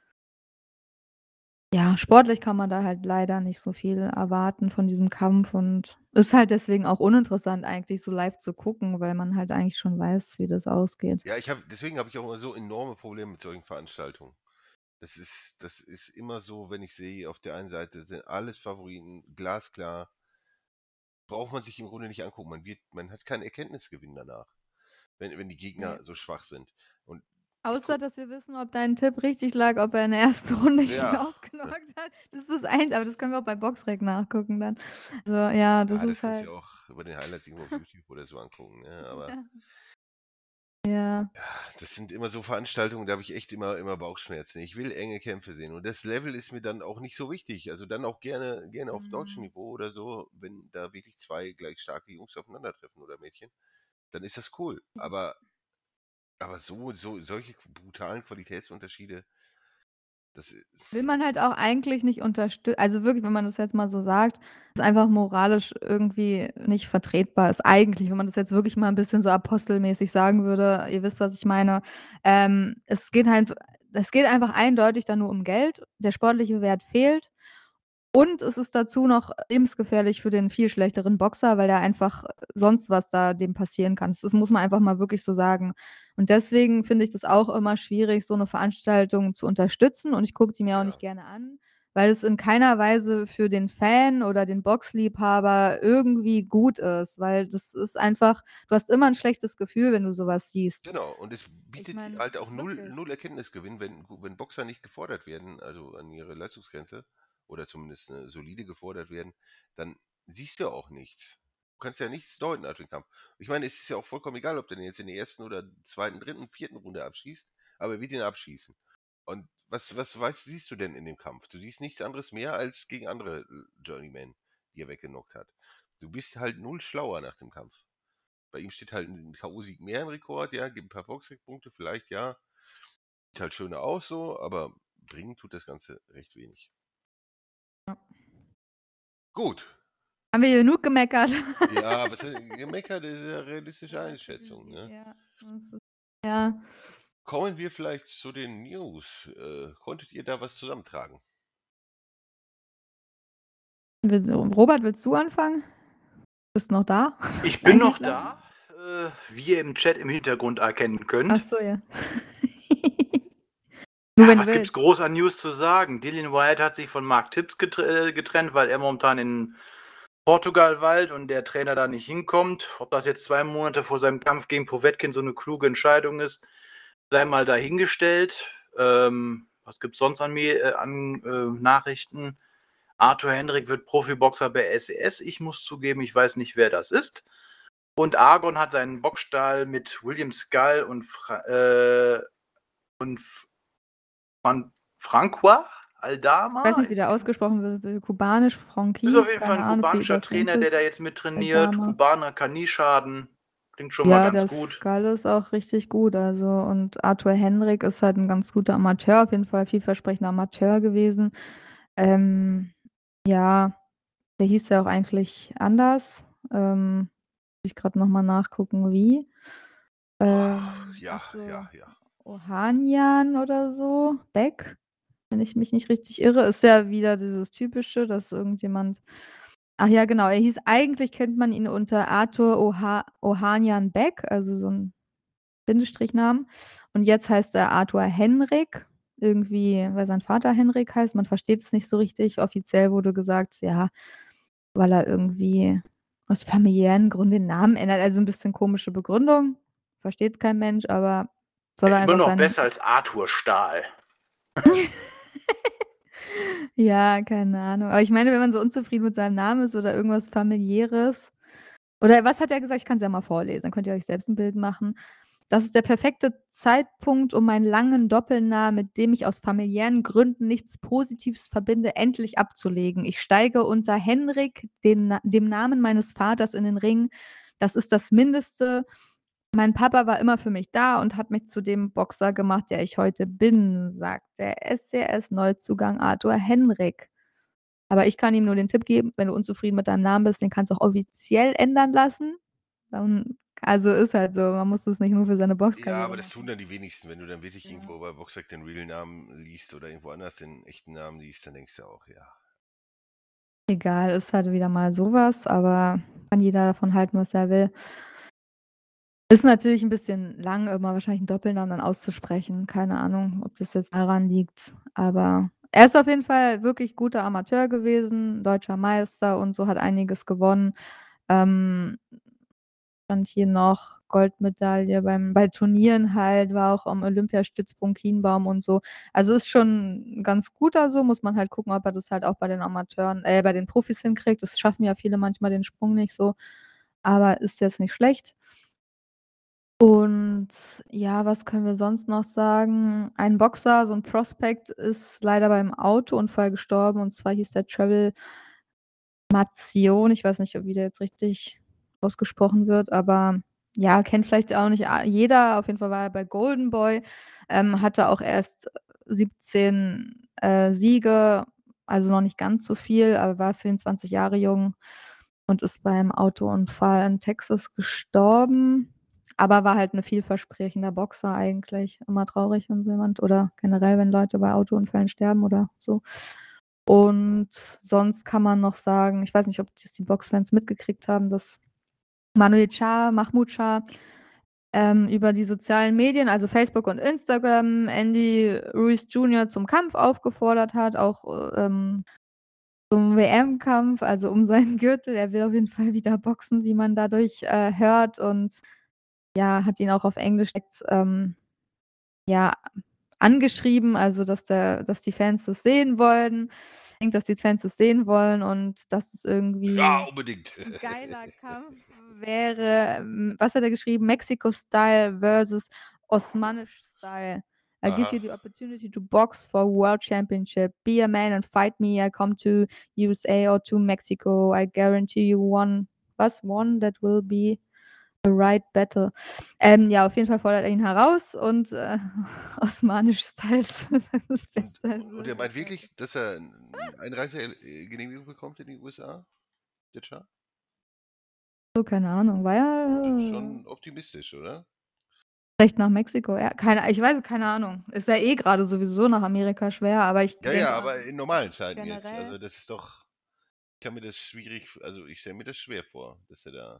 ja, sportlich kann man da halt leider nicht so viel erwarten von diesem Kampf und ist halt deswegen auch uninteressant eigentlich so live zu gucken, weil man halt eigentlich schon weiß, wie das ausgeht. Ja, ich habe deswegen habe ich auch immer so enorme Probleme mit solchen Veranstaltungen. Das ist das ist immer so, wenn ich sehe, auf der einen Seite sind alles Favoriten, glasklar. Braucht man sich im Grunde nicht angucken. Man wird man hat keinen Erkenntnisgewinn danach, wenn wenn die Ne. Gegner so schwach sind. Und ich Außer, gucke dass wir wissen, ob dein Tipp richtig lag, ob er in der ersten Runde ihn Ja. ausgenockt hat. Das ist das eins aber das können wir auch bei Boxrec nachgucken dann. So, ja, das Ja, das ist kannst du halt dir auch über den Highlights irgendwo auf YouTube oder so angucken, ne? Aber Ja. Ja. ja, das sind immer so Veranstaltungen, da habe ich echt immer immer Bauchschmerzen. Ich will enge Kämpfe sehen und das Level ist mir dann auch nicht so wichtig. Also, dann auch gerne gerne auf deutschem Mhm. Niveau oder so, wenn da wirklich zwei gleich starke Jungs aufeinandertreffen oder Mädchen, dann ist das cool. Aber aber so so solche brutalen Qualitätsunterschiede das ist Will man halt auch eigentlich nicht unterstü also, wirklich, wenn man das jetzt mal so sagt, ist einfach moralisch irgendwie nicht vertretbar ist eigentlich, wenn man das jetzt wirklich mal 'n bisschen so apostelmäßig sagen würde. Ihr wisst, was ich meine. Ähm, es geht halt es geht einfach eindeutig da nur um Geld. Der sportliche Wert fehlt und es ist dazu noch lebensgefährlich für den viel schlechteren Boxer, weil der einfach sonst was da dem passieren kann. Das muss man einfach mal wirklich so sagen. Und deswegen finde ich das auch immer schwierig, so 'ne Veranstaltung zu unterstützen und ich gucke die mir auch nicht Ja. gerne an, weil es in keiner Weise für den Fan oder den Boxliebhaber irgendwie gut ist, weil das ist einfach du hast immer 'n schlechtes Gefühl, wenn du so was siehst. Genau, und es Ich bietet meine, halt auch null wirklich. null Erkenntnisgewinn, wenn wenn Boxer nicht gefordert werden, also an ihre Leistungsgrenze oder zumindest, äh, solide gefordert werden, dann siehst du auch nichts. Du kannst ja nichts deuten nach dem Kampf. Ich meine, es ist ja auch vollkommen egal, ob der den jetzt in der ersten oder zweiten, dritten, vierten Runde abschießt, aber er wird ihn abschießen. Und was was weißt siehst du denn in dem Kampf? Du siehst nichts anderes mehr als gegen andere L Journeyman, die er weggenockt hat. Du bist halt null schlauer nach dem Kampf. Bei ihm steht halt 'n K O-Sieg mehr im Rekord, ja, gibt 'n paar Boxrec-Punkte vielleicht, ja. Sieht halt schöner aus so, aber bringen tut das Ganze recht wenig. Ja. Gut. Haben wir genug gemeckert. Ja, was heißt gemeckert, ist ja realistische Ja, Einschätzung, ne? ja, das ist ja. Kommen wir vielleicht zu den News. Äh, konntet ihr da was zusammentragen? Willst du Robert, willst du anfangen? Bist noch da? Ich Bist bin noch eingeschlafen? da, äh, wie ihr im Chat im Hintergrund erkennen Ach könnt. so, ja. Nur Ja, wenn du was gibt's willst. groß an News zu sagen? Dillian Whyte hat sich von Mark Tibbs getr äh, getrennt, weil er momentan in Portugal weilt und der Trainer da nicht hinkommt. Ob das jetzt zwei Monate vor seinem Kampf gegen Povetkin so 'ne kluge Entscheidung ist, sei mal dahingestellt. Ähm, was gibt's sonst an Me äh, an, äh, Nachrichten? Arthur Hendrik wird Profiboxer bei S E S. Ich muss zugeben, ich weiß nicht, wer das ist. Und Argon hat seinen Boxstall mit William Skull und Fra äh, und F Fran Francois Ich weiß Aldama? nicht, wie der ausgesprochen wird, äh, kubanisch, Ist auf Franquise, jeden Fall keine 'n Ahnung, wie kubanischer Trainer, der da überfränkis jetzt mit trainiert. Aldama. Kubaner kann nie schaden. Klingt schon mal Ja, der ganz gut. Skull ist auch richtig gut, also und Arthur Hendrik ist halt 'n ganz guter Amateur, auf jeden Fall vielversprechender Amateur gewesen. Ähm, ja, der hieß ja auch eigentlich anders. Ähm, muss ich grad noch mal nachgucken, wie. Ähm, Ja, ach so, ja, ja. Ohanian oder so, Beck, wenn ich mich nicht richtig irre. Ist ja wieder dieses Typische, dass irgendjemand ach ja, genau, er hieß eigentlich kennt man ihn unter Arthur Oha Ohanian Beck, also so 'n Bindestrichnamen. Und jetzt heißt er Arthur Henrik, irgendwie, weil sein Vater Henrik heißt. Man versteht es nicht so richtig. Offiziell wurde gesagt, ja, weil er irgendwie aus familiären Gründen den Namen ändert. Also 'n bisschen komische Begründung. Versteht kein Mensch, aber soll er Immer einfach noch seinen besser als Arthur Stahl. Ja, keine Ahnung. Aber ich meine, wenn man so unzufrieden mit seinem Namen ist oder irgendwas Familiäres oder was hat er gesagt? Ich kann's ja mal vorlesen, dann könnt ihr euch selbst 'n Bild machen. „Das ist der perfekte Zeitpunkt, um meinen langen Doppelnamen, mit dem ich aus familiären Gründen nichts Positives verbinde, endlich abzulegen. Ich steige unter Henrik, den Na dem Namen meines Vaters, in den Ring. Das ist das Mindeste. Mein Papa war immer für mich da und hat mich zu dem Boxer gemacht, der ich heute bin“, sagt der S C S-Neuzugang Arthur Henrik. Aber ich kann ihm nur den Tipp geben, wenn du unzufrieden mit deinem Namen bist, den kannst du auch offiziell ändern lassen. Dann also ist halt so, man muss das nicht nur für seine Ja, Boxkarriere aber das tun machen. dann die wenigsten. Wenn du dann wirklich Ja. irgendwo bei Boxrec den Real-Namen liest oder irgendwo anders den echten Namen liest, dann denkst du auch, ja. Egal, ist halt wieder mal so was, aber kann jeder davon halten, was er will. Ist natürlich 'n bisschen lang, immer wahrscheinlich 'n Doppelnamen dann auszusprechen. Keine Ahnung, ob das jetzt daran liegt, aber er ist auf jeden Fall wirklich guter Amateur gewesen, deutscher Meister und so, hat einiges gewonnen. Ähm stand hier noch Goldmedaille beim bei Turnieren halt, war auch am Olympiastützpunkt Kienbaum und so. Also ist schon 'n ganz guter so, muss man halt gucken, ob er das halt auch bei den Amateuren äh, bei den Profis hinkriegt. Das schaffen ja viele manchmal den Sprung nicht so, aber ist jetzt nicht schlecht. Und ja, was können wir sonst noch sagen? Ein Boxer, so 'n Prospect, ist leider beim Autounfall gestorben und zwar hieß der Trevor Matzione. Ich weiß nicht, wie der jetzt richtig ausgesprochen wird, aber ja, kennt vielleicht auch nicht a jeder. Auf jeden Fall war er bei Golden Boy, ähm, hatte auch erst siebzehn, äh, Siege, also noch nicht ganz so viel, aber war vierundzwanzig Jahre jung und ist beim Autounfall in Texas gestorben, aber war halt 'ne vielversprechender Boxer eigentlich. Immer traurig, wenn so jemand oder generell, wenn Leute bei Autounfällen sterben oder so. Und sonst kann man noch sagen ich weiß nicht, ob das die Boxfans mitgekriegt haben, dass Manuel Charr Mahmoud Charr ähm, über die sozialen Medien, also Facebook und Instagram, Andy Ruiz Junior zum Kampf aufgefordert hat, auch, äh, ähm, zum W M-Kampf, also um seinen Gürtel. Er will auf jeden Fall wieder boxen, wie man dadurch, äh, hört und ja, hat ihn auch auf Englisch direkt, ähm, ja, angeschrieben, also dass der dass die Fans das sehen wollen. Denkt, dass die Fans das sehen wollen und dass es Ja, irgendwie unbedingt. 'n geiler Kampf wäre. Ähm, was hat er geschrieben? „Mexico Style versus Osmanisch Style. I give Aha. you the opportunity to box for World Championship. Be a man and fight me. I come to U S A or to Mexico. I guarantee you one" was? „One that will be a right battle." Ähm, ja, auf jeden Fall fordert er ihn heraus und, äh, Osmanisch Style ist das Und Beste. Also und er meint wirklich. wirklich, dass er 'n Einreise äh, Genehmigung bekommt in die U S A, der Cha? So, keine Ahnung. War Sch ja schon optimistisch, oder? Vielleicht nach Mexiko, ja. Keine ich weiß keine Ahnung. Ist ja eh grade sowieso nach Amerika schwer, aber ich Ja, denke ja, mal aber in normalen Zeiten jetzt. generell Also, das ist doch ich kann mir das schwierig also, ich stelle mir das schwer vor, dass er da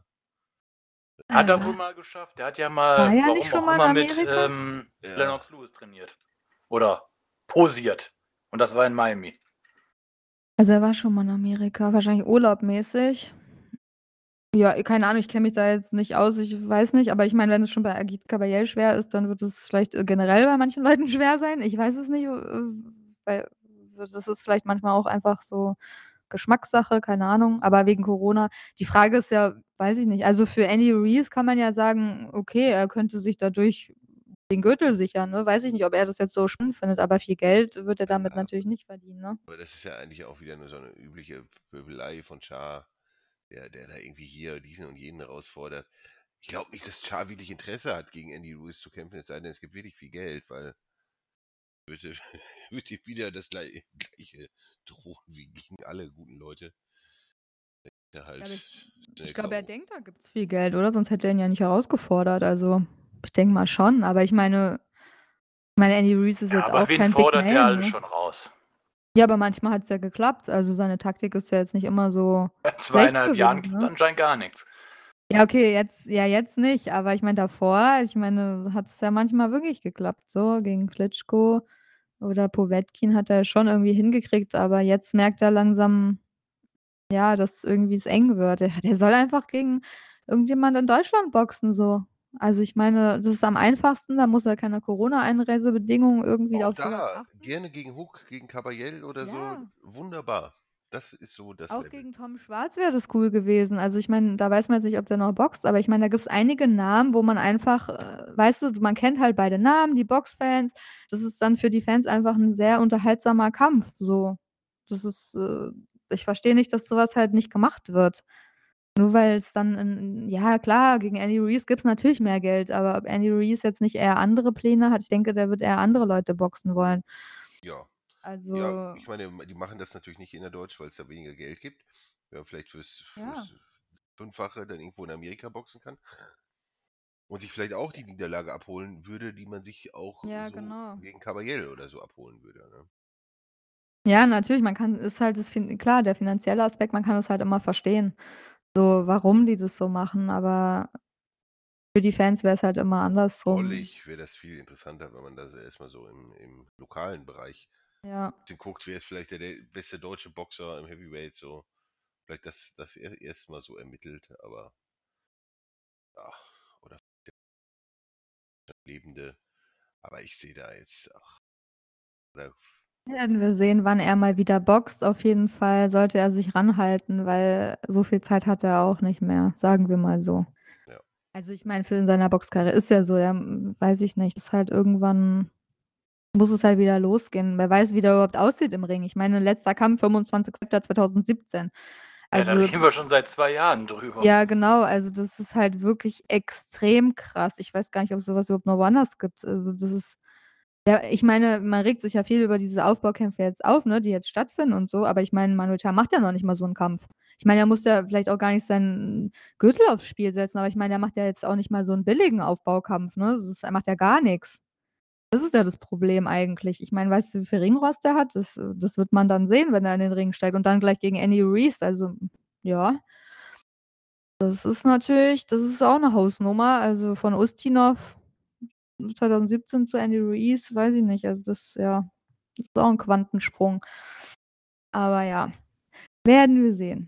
Hat er wohl Äh, mal geschafft. Der hat ja war mal, er nicht warum schon auch mal in immer, mit, Amerika? ähm, Ja. Lennox Lewis trainiert. Oder posiert. Und das war in Miami. Also, er war schon mal in Amerika, wahrscheinlich urlaubmäßig. Ja, keine Ahnung, ich kenne mich da jetzt nicht aus, ich weiß nicht, aber ich meine, wenn es schon bei Agit Kabayel schwer ist, dann wird es vielleicht, äh, generell bei manchen Leuten schwer sein. Ich weiß es nicht, äh, weil das ist vielleicht manchmal auch einfach so Geschmackssache, keine Ahnung, aber wegen Corona die Frage ist ja, weiß ich nicht, also für Andy Ruiz kann man ja sagen, okay, er könnte sich dadurch den Gürtel sichern, ne? Weiß ich nicht, ob er das jetzt so spannend findet, aber viel Geld wird er damit Ja. natürlich nicht verdienen, ne? Aber das ist ja eigentlich auch wieder nur so 'ne übliche Pöbelei von Cha, der der da irgendwie hier diesen und jenen herausfordert. Ich glaube nicht, dass Cha wirklich Interesse hat, gegen Andy Ruiz zu kämpfen, es sei denn, es gibt wirklich viel Geld, weil würde würde ihm wieder das glei Gleiche drohen wie gegen alle guten Leute. Der Ja, halt aber ich schnell ich glaube, er K O. denkt, da gibt's viel Geld, oder? Sonst hätte er ihn ja nicht herausgefordert. Also, ich denke mal schon, aber ich meine ich meine, Andy Ruiz ist Ja, jetzt aber auch wen kein Big fordert der Name, alles ne? schon raus? Ja, aber manchmal hat's ja geklappt. Also, seine Taktik ist ja jetzt nicht immer so Seit schlecht zweieinhalb Jahren gewesen, klappt ne? anscheinend gar nix. Ja, okay, jetzt ja, jetzt nicht, aber ich meine davor ich meine, hat's ja manchmal wirklich geklappt, so gegen Klitschko oder Povetkin hat er schon irgendwie hingekriegt, aber jetzt merkt er langsam, ja, dass irgendwie es eng wird. Der der soll einfach gegen irgendjemand in Deutschland boxen so. Also, ich meine, das ist am einfachsten, da muss er keine Corona-Einreisebedingungen irgendwie Auch auf so was da achten. gerne gegen Hook, gegen Kabayel oder so, Ja. wunderbar. Das ist so das Auch Level. gegen Tom Schwarz wäre das cool gewesen. Also, ich meine, da weiß man jetzt nicht, ob der noch boxt, aber ich meine, da gibt's einige Namen, wo man einfach, äh weißt du, man kennt halt beide Namen, die Boxfans. Das ist dann für die Fans einfach 'n sehr unterhaltsamer Kampf so. Das ist, äh ich verstehe nicht, dass so was halt nicht gemacht wird. Nur weil's dann in ja klar, gegen Andy Ruiz gibt's natürlich mehr Geld, aber ob Andy Ruiz jetzt nicht eher andere Pläne hat ich denke, der wird eher andere Leute boxen wollen. Ja. Ja, Also ich meine, die machen das natürlich nicht innerdeutsch, weil's da weniger Geld gibt. Ja, vielleicht fürs Ja. fürs Fünffache dann irgendwo in Amerika boxen kann. Und sich vielleicht auch die Niederlage abholen würde, die man sich auch Ja, so genau. gegen Kabayel oder so abholen würde, ne? Ja, natürlich, man kann ist halt das fin klar, der finanzielle Aspekt, man kann das halt immer verstehen, so warum die das so machen, aber für die Fans wär's halt immer andersrum. Sportlich wäre das viel interessanter, wenn man da so erst mal so im im lokalen Bereich Ja. bisschen guckt, wer ist vielleicht der der beste deutsche Boxer im Heavyweight so. Vielleicht das das er erst mal so ermittelt, aber ja, oder Lebende. Aber ich sehe da jetzt ach, oder Werden wir sehen, wann er mal wieder boxt. Auf jeden Fall sollte er sich ranhalten, weil so viel Zeit hat er auch nicht mehr, sagen wir mal so. Ja. Also, ich meine, für in seiner Boxkarriere ist ja so, ja, hm, weiß ich nicht, ist halt irgendwann muss es halt wieder losgehen. Wer weiß, wie der überhaupt aussieht im Ring. Ich meine, letzter Kampf fünfundzwanzigster siebter zweitausendsiebzehn. Ja, da Also reden wir schon seit zwei Jahren drüber. Ja, genau, also das ist halt wirklich extrem krass. Ich weiß gar nicht, ob es so was überhaupt noch woanders gibt. Also, das ist ja, ich meine, man regt sich ja viel über diese Aufbaukämpfe jetzt auf, ne, die jetzt stattfinden und so, aber ich meine, Manuel Charr macht ja noch nicht mal so 'n Kampf. Ich meine, er muss ja vielleicht auch gar nicht seinen Gürtel aufs Spiel setzen, aber ich meine, er macht ja jetzt auch nicht mal so 'n billigen Aufbaukampf, ne? Das ist er macht ja gar nix. Das ist ja das Problem eigentlich. Ich meine, weißt du, wie viel Ringrost der hat? Das äh, das wird man dann sehen, wenn er in den Ring steigt und dann gleich gegen Andy Ruiz, also ja. Das ist natürlich das ist auch 'ne Hausnummer. Also, von Ustinov zweitausendsiebzehn zu Andy Ruiz, weiß ich nicht. Also, das ja, das ist auch 'n Quantensprung. Aber ja, werden wir sehen.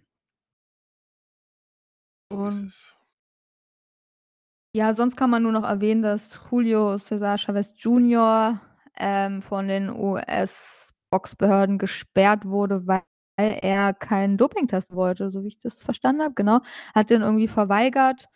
So ist Und es. ja, sonst kann man nur noch erwähnen, dass Julio César Chávez Junior, ähm, von den U S-Boxbehörden gesperrt wurde, weil er keinen Dopingtest wollte, so wie ich das verstanden habe, genau. Hat den irgendwie verweigert.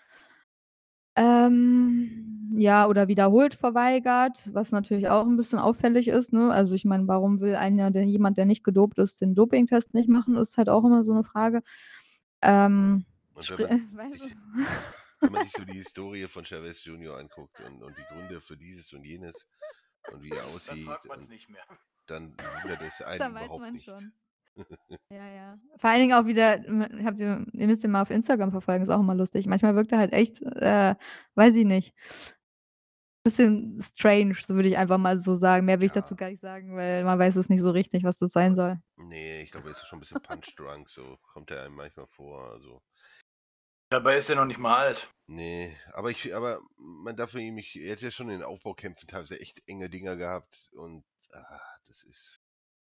Ähm, ja, oder wiederholt verweigert, was natürlich auch 'n bisschen auffällig ist, ne? Also, ich meine, warum will einen ja denn jemand, der nicht gedopt ist, den Dopingtest nicht machen, ist halt auch immer so 'ne Frage. Ähm, Und wenn spr man weißt du? sich wenn man sich so die Historie von Chávez Junior anguckt und und die Gründe für dieses und jenes und wie er Dann aussieht fragt man's und nicht mehr. dann wundert es einen Dann weiß überhaupt man nicht. schon. Ja, ja. Vor allen Dingen auch wieder m habt ihr ihr müsst ihn mal auf Instagram verfolgen, ist auch immer lustig. Manchmal wirkt er halt echt, äh, weiß ich nicht bisschen strange, so würde ich einfach mal so sagen. Mehr will ich dazu Ja. gar nicht sagen, weil man weiß es nicht so richtig, was das sein soll. Ne, ich glaube, er ist schon 'n bisschen punch drunk, so kommt er einem manchmal vor, also Dabei ist er noch nicht mal alt. Ne, aber ich aber man darf ihm nicht er hat ja schon in den Aufbaukämpfen teilweise echt enge Dinger gehabt und, ah, das ist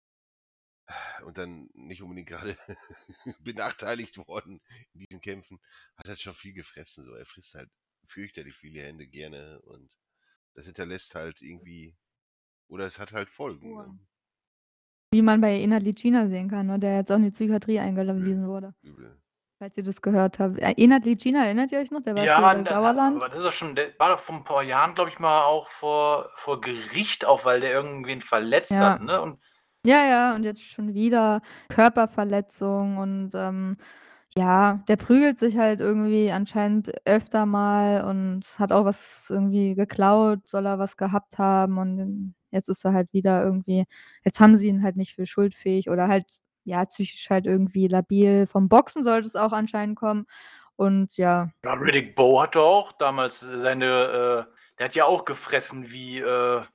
und dann nicht unbedingt grade benachteiligt worden in diesen Kämpfen. Hat halt schon viel gefressen so. Er frisst halt fürchterlich viele Hände gerne und das hinterlässt halt irgendwie oder es hat halt Folgen, ne? Wie man bei Enad Licina sehen kann, ne, der jetzt auch in die Psychiatrie Übel, eingewiesen wurde. übel. Falls ihr das gehört habt. Äh, Enad Licina, erinnert ihr euch noch? Der war früher Ja, bei das hat Sauerland. aber das ist doch schon der war doch vor 'n paar Jahren, glaube ich mal, auch vor vor Gericht auch, weil der irgendwen verletzt Ja. hat, ne? Und Ja, ja, und jetzt schon wieder Körperverletzung und, ähm, ja, der prügelt sich halt irgendwie anscheinend öfter mal und hat auch was irgendwie geklaut, soll er was gehabt haben und dann jetzt ist er halt wieder irgendwie jetzt haben sie ihn halt nicht für schuldfähig oder halt, ja, psychisch halt irgendwie labil. Vom Boxen sollte es auch anscheinend kommen und ja. Ja, Riddick Bowe hat doch auch damals seine, äh der hat ja auch gefressen wie, äh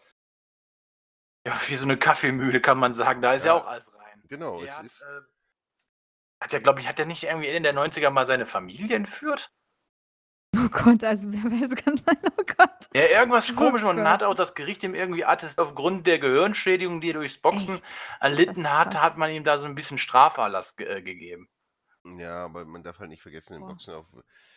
ja, wie so 'ne Kaffeemühle, kann man sagen. Da ist ja Ja, auch alles rein. genau, Der es hat, ist äh hat der, glaube ich hat der nicht irgendwie Ende der Neunziger mal seine Familie entführt? Oh Gott, also wer weiß kann sein, oh Gott. Ja, irgendwas Oh komisch und dann Gott. hat auch das Gericht ihm irgendwie Attest aufgrund der Gehirnschädigung, die er durchs Boxen Echt? Das erlitten ist hatte, krass. hat man ihm da so 'n bisschen Straferlass ge äh, gegeben. Ja, aber man darf halt nicht vergessen, im Boah. Boxen auf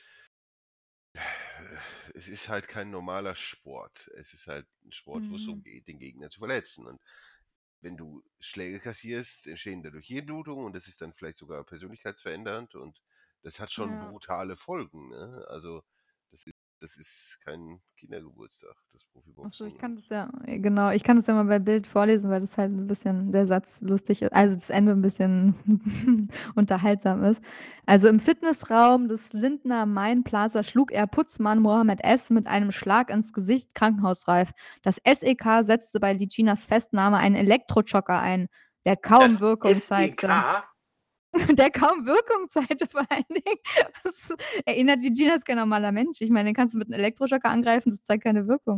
es ist halt kein normaler Sport. Es ist halt 'n Sport, wo's darum Mhm. geht, den Gegner zu verletzen. Und wenn du Schläge kassierst, entstehen dadurch Hirnblutungen und das ist dann vielleicht sogar persönlichkeitsverändernd und das hat schon Ja. brutale Folgen, ne? Also, das ist das ist kein Kindergeburtstag, das Ach so, ich Profiboxen kann und das ja genau, ich kann das ja mal bei Bild vorlesen, weil das halt 'n bisschen der Satz lustig i also das Ende 'n bisschen unterhaltsam ist. Also, im Fitnessraum des Lindner Main Plaza schlug er Putzmann Mohammed S. mit einem Schlag ins Gesicht krankenhausreif. Das S E K setzte bei Licinas Festnahme einen Elektroschocker ein, der kaum Das Wirkung zeigte. SEK? Der kaum Wirkung zeigte vor allen Dingen. Das erinnert Licina ist kein normaler Mensch. Ich meine, den kannst du mit 'nem Elektroschocker angreifen, das zeigt keine Wirkung.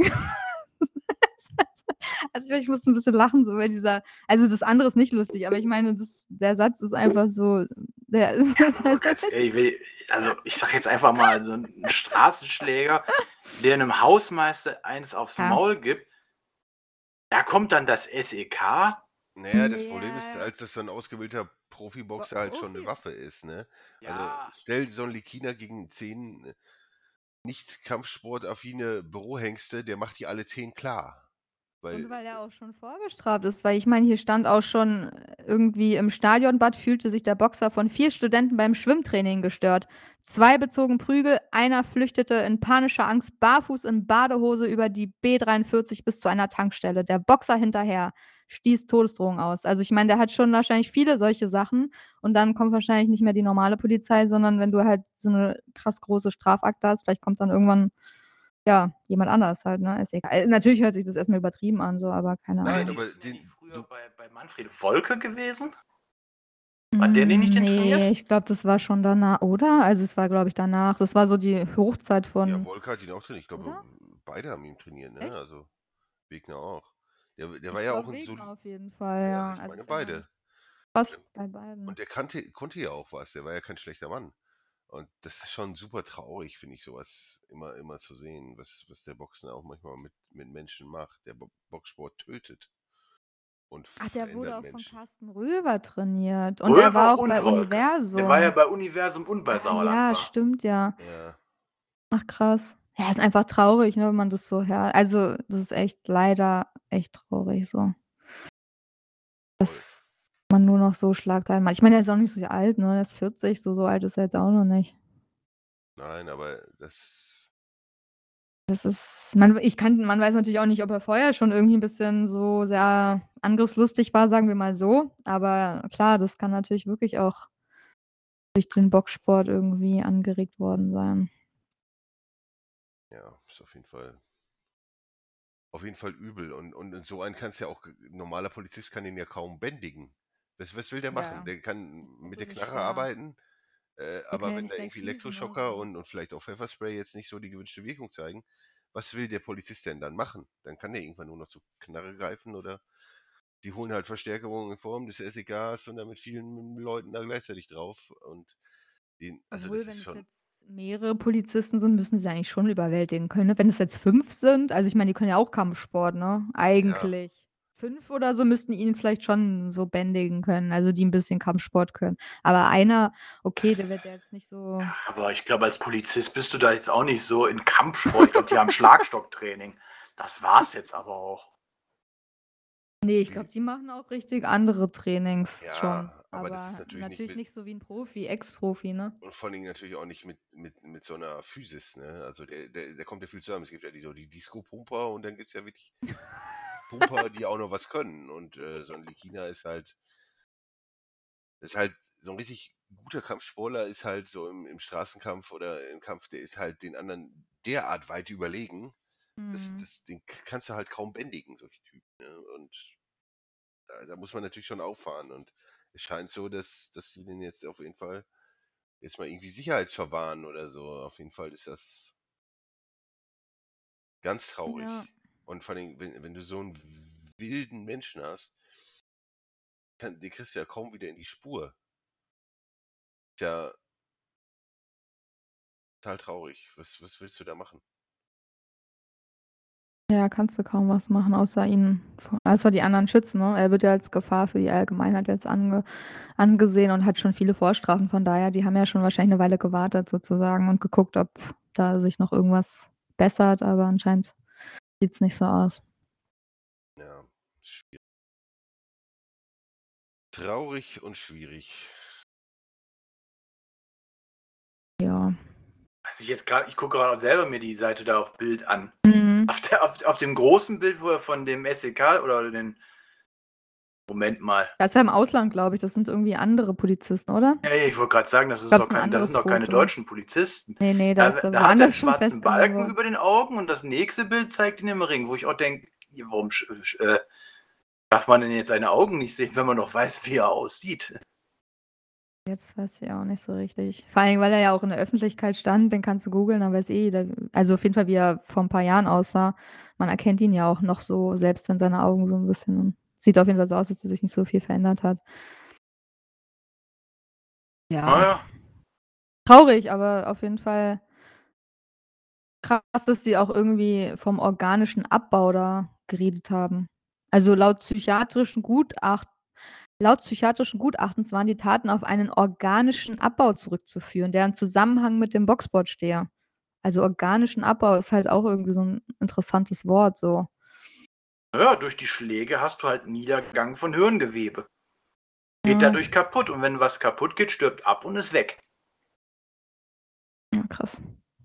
Also, ich musste 'n bisschen lachen, so bei dieser also das andere ist nicht lustig, aber ich meine, das der Satz ist einfach so der Ja, aber ganz ehrlich, we also ich sage jetzt einfach mal, so 'n Straßenschläger, der 'nem Hausmeister eins aufs Ja. Maul gibt da kommt dann das SEK? Na ja, das Problem ist, Ja. als das so 'n ausgebildeter Wa Profiboxer halt schon 'ne Profi Waffe ist, ne? Also, Ja. stell so 'n Licina gegen zehn nicht kampfsportaffine Bürohengste, der macht die alle zehn klar. Weil Und weil er auch schon vorbestraft ist, weil ich meine, hier stand auch schon irgendwie: „Im Stadionbad fühlte sich der Boxer von vier Studenten beim Schwimmtraining gestört. Zwei bezogen Prügel, einer flüchtete in panischer Angst barfuß in Badehose über die B dreiundvierzig bis zu einer Tankstelle. Der Boxer hinterher stieß Todesdrohungen aus.“ Also, ich meine, der hat schon wahrscheinlich viele solche Sachen und dann kommt wahrscheinlich nicht mehr die normale Polizei, sondern wenn du halt so 'ne krass große Strafakte hast, vielleicht kommt dann irgendwann, ja, jemand anders halt, ne? Ist egal. Natürlich hört sich das erst mal übertrieben an so, aber keine War der Nein, Ahnung. nicht aber ist der nicht den früher du bei bei Manfred Wolke gewesen? Hat der den Hm, nicht ne, trainiert? ich glaube, das war schon danach, oder? Also, es war, glaube ich, danach. Das war so die Hochzeit Ja, von Wolke hat ihn auch trainiert. Ich glaube, oder? beide haben ihn trainiert, ne? Echt? Also, Wegner auch. Der der war Ich ja auch glaube 'n Wegner soli auf jeden Fall, ja, ja. ich Also, meine ich erinnere mich beide. fast bei beiden. Und der kannte konnte ja auch was. Der war ja kein schlechter Mann. Und das ist schon super traurig, finde ich, sowas immer, immer zu sehen, was, was der Boxen auch manchmal mit, mit Menschen macht. Der Bo Boxsport tötet und Ach, der wurde verändert auch von Menschen. Carsten Röver trainiert. Und er war Röver auch bei und Wolke. Der war ja Universum. bei Universum und bei Ah, Sauerland ja, war. stimmt ja. Ja, Ach krass. Ja, ist einfach traurig, ne, wenn man das so hört. Also, das ist echt leider echt traurig so. voll. Dass man nur noch so Schlagzeilen macht. Ich meine, er ist auch nicht so alt, ne? Er ist vierzig, so, so alt ist er jetzt auch noch nicht. Nein, aber das, Das ist, man, ich kann, man weiß natürlich auch nicht, ob er vorher schon irgendwie ein bisschen so sehr angriffslustig war, sagen wir mal so. Aber klar, das kann natürlich wirklich auch durch den Boxsport irgendwie angeregt worden sein. ja, ist auf jeden Fall, auf jeden Fall übel. Und, und, und so einen kannst ja auch, ein normaler Polizist kann ihn ja kaum bändigen. Was, was will der machen? Ja. Der kann mit der Das ist Knarre schwer. arbeiten, äh, Der kann aber ja wenn nicht da gleich irgendwie schießen, ne? Elektroschocker So. und, und vielleicht auch Pfefferspray jetzt nicht so die gewünschte Wirkung zeigen, was will der Polizist denn dann machen? Dann kann der irgendwann nur noch zur Knarre greifen oder die holen halt Verstärkung in Form des S E Ks und dann mit vielen Leuten da gleichzeitig drauf. Und den, also Obwohl, das wenn ist es schon, jetzt mehrere Polizisten sind, müssen sie eigentlich schon überwältigen können, ne? Wenn es jetzt fünf sind, also ich meine, die können ja auch Kampfsport, ne? ja, Eigentlich. fünf oder so müssten ihn vielleicht schon so bändigen können, also die ein bisschen Kampfsport können. Aber einer, okay, der wird ja jetzt nicht so. Aber ich glaube, als Polizist bist du da jetzt auch nicht so in Kampfsport. Ich glaube, die haben Schlagstocktraining. Das war's jetzt aber auch. Nee, ich wie, glaube, die machen auch richtig andere Trainings schon. ja, aber das ist Aber natürlich nicht natürlich mit, nicht so wie ein Profi, Ex-Profi, ne? und vor allen Dingen natürlich auch nicht mit, mit, mit so einer Physis, ne? Also der, der, der kommt ja viel zusammen. Es gibt ja die, so die Disco-Pumper und dann gibt es ja wirklich Pumper, die auch noch was können. Und äh, so ein Likina ist halt, ist halt so ein richtig guter Kampfsportler, ist halt so im, im Straßenkampf oder im Kampf, der ist halt den anderen derart weit überlegen, das, Mhm. das, den kannst du halt kaum bändigen, solche Typen. Ne? Und da, da muss man natürlich schon auffahren. Und es scheint so, dass, dass sie den jetzt auf jeden Fall jetzt mal irgendwie sicherheitsverwahren oder so. Auf jeden Fall ist das ganz traurig. Ja. Und vor allem, wenn, wenn du so einen wilden Menschen hast, kann, den kriegst du ja kaum wieder in die Spur. Ist ja total traurig. Was, was willst du da machen? Ja, kannst du kaum was machen, außer ihn, außer die anderen schützen, ne? Er wird ja als Gefahr für die Allgemeinheit jetzt ange, angesehen und hat schon viele Vorstrafen. Von daher, die haben ja schon wahrscheinlich eine Weile gewartet sozusagen und geguckt, ob da sich noch irgendwas bessert, aber anscheinend sieht es nicht so aus. Ja, schwierig. Traurig und schwierig. Ja. Was ich jetzt gerade, ich gucke gerade selber mir die Seite da auf Bild an. Mhm. Auf, der, auf, auf dem großen Bild, wo er von dem S E K oder den. Moment mal. Das ist ja im Ausland, glaube ich. Das sind irgendwie andere Polizisten, oder? Ja, ja, ich wollte gerade sagen, das, ist Ich glaub, doch es ist ein kein, das sind doch anderes keine Foto. deutschen Polizisten. Nee, nee, da Da, ist er da hat er einen woanders schon schwarzen festgenommen Balken worden. über den Augen und das nächste Bild zeigt ihn im Ring, wo ich auch denke, warum sch- sch- äh, darf man denn jetzt seine Augen nicht sehen, wenn man noch weiß, wie er aussieht? Jetzt weiß ich auch nicht so richtig. Vor allem, weil er ja auch in der Öffentlichkeit stand, den kannst du googeln, dann weiß eh jeder, also auf jeden Fall, wie er vor ein paar Jahren aussah. Man erkennt ihn ja auch noch so, selbst wenn seine Augen so ein bisschen, sieht auf jeden Fall so aus, als er sich nicht so viel verändert hat. Ja, Naja, traurig, aber auf jeden Fall krass, dass sie auch irgendwie vom organischen Abbau da geredet haben. Also laut psychiatrischen Gutachten Laut psychiatrischen Gutachtens waren die Taten auf einen organischen Abbau zurückzuführen, der im Zusammenhang mit dem Boxsport stehe. Also organischen Abbau ist halt auch irgendwie so ein interessantes Wort so. naja, durch die Schläge hast du halt Niedergang von Hirngewebe. Geht Ja, dadurch kaputt und wenn was kaputt geht, stirbt ab und ist weg. ja krass.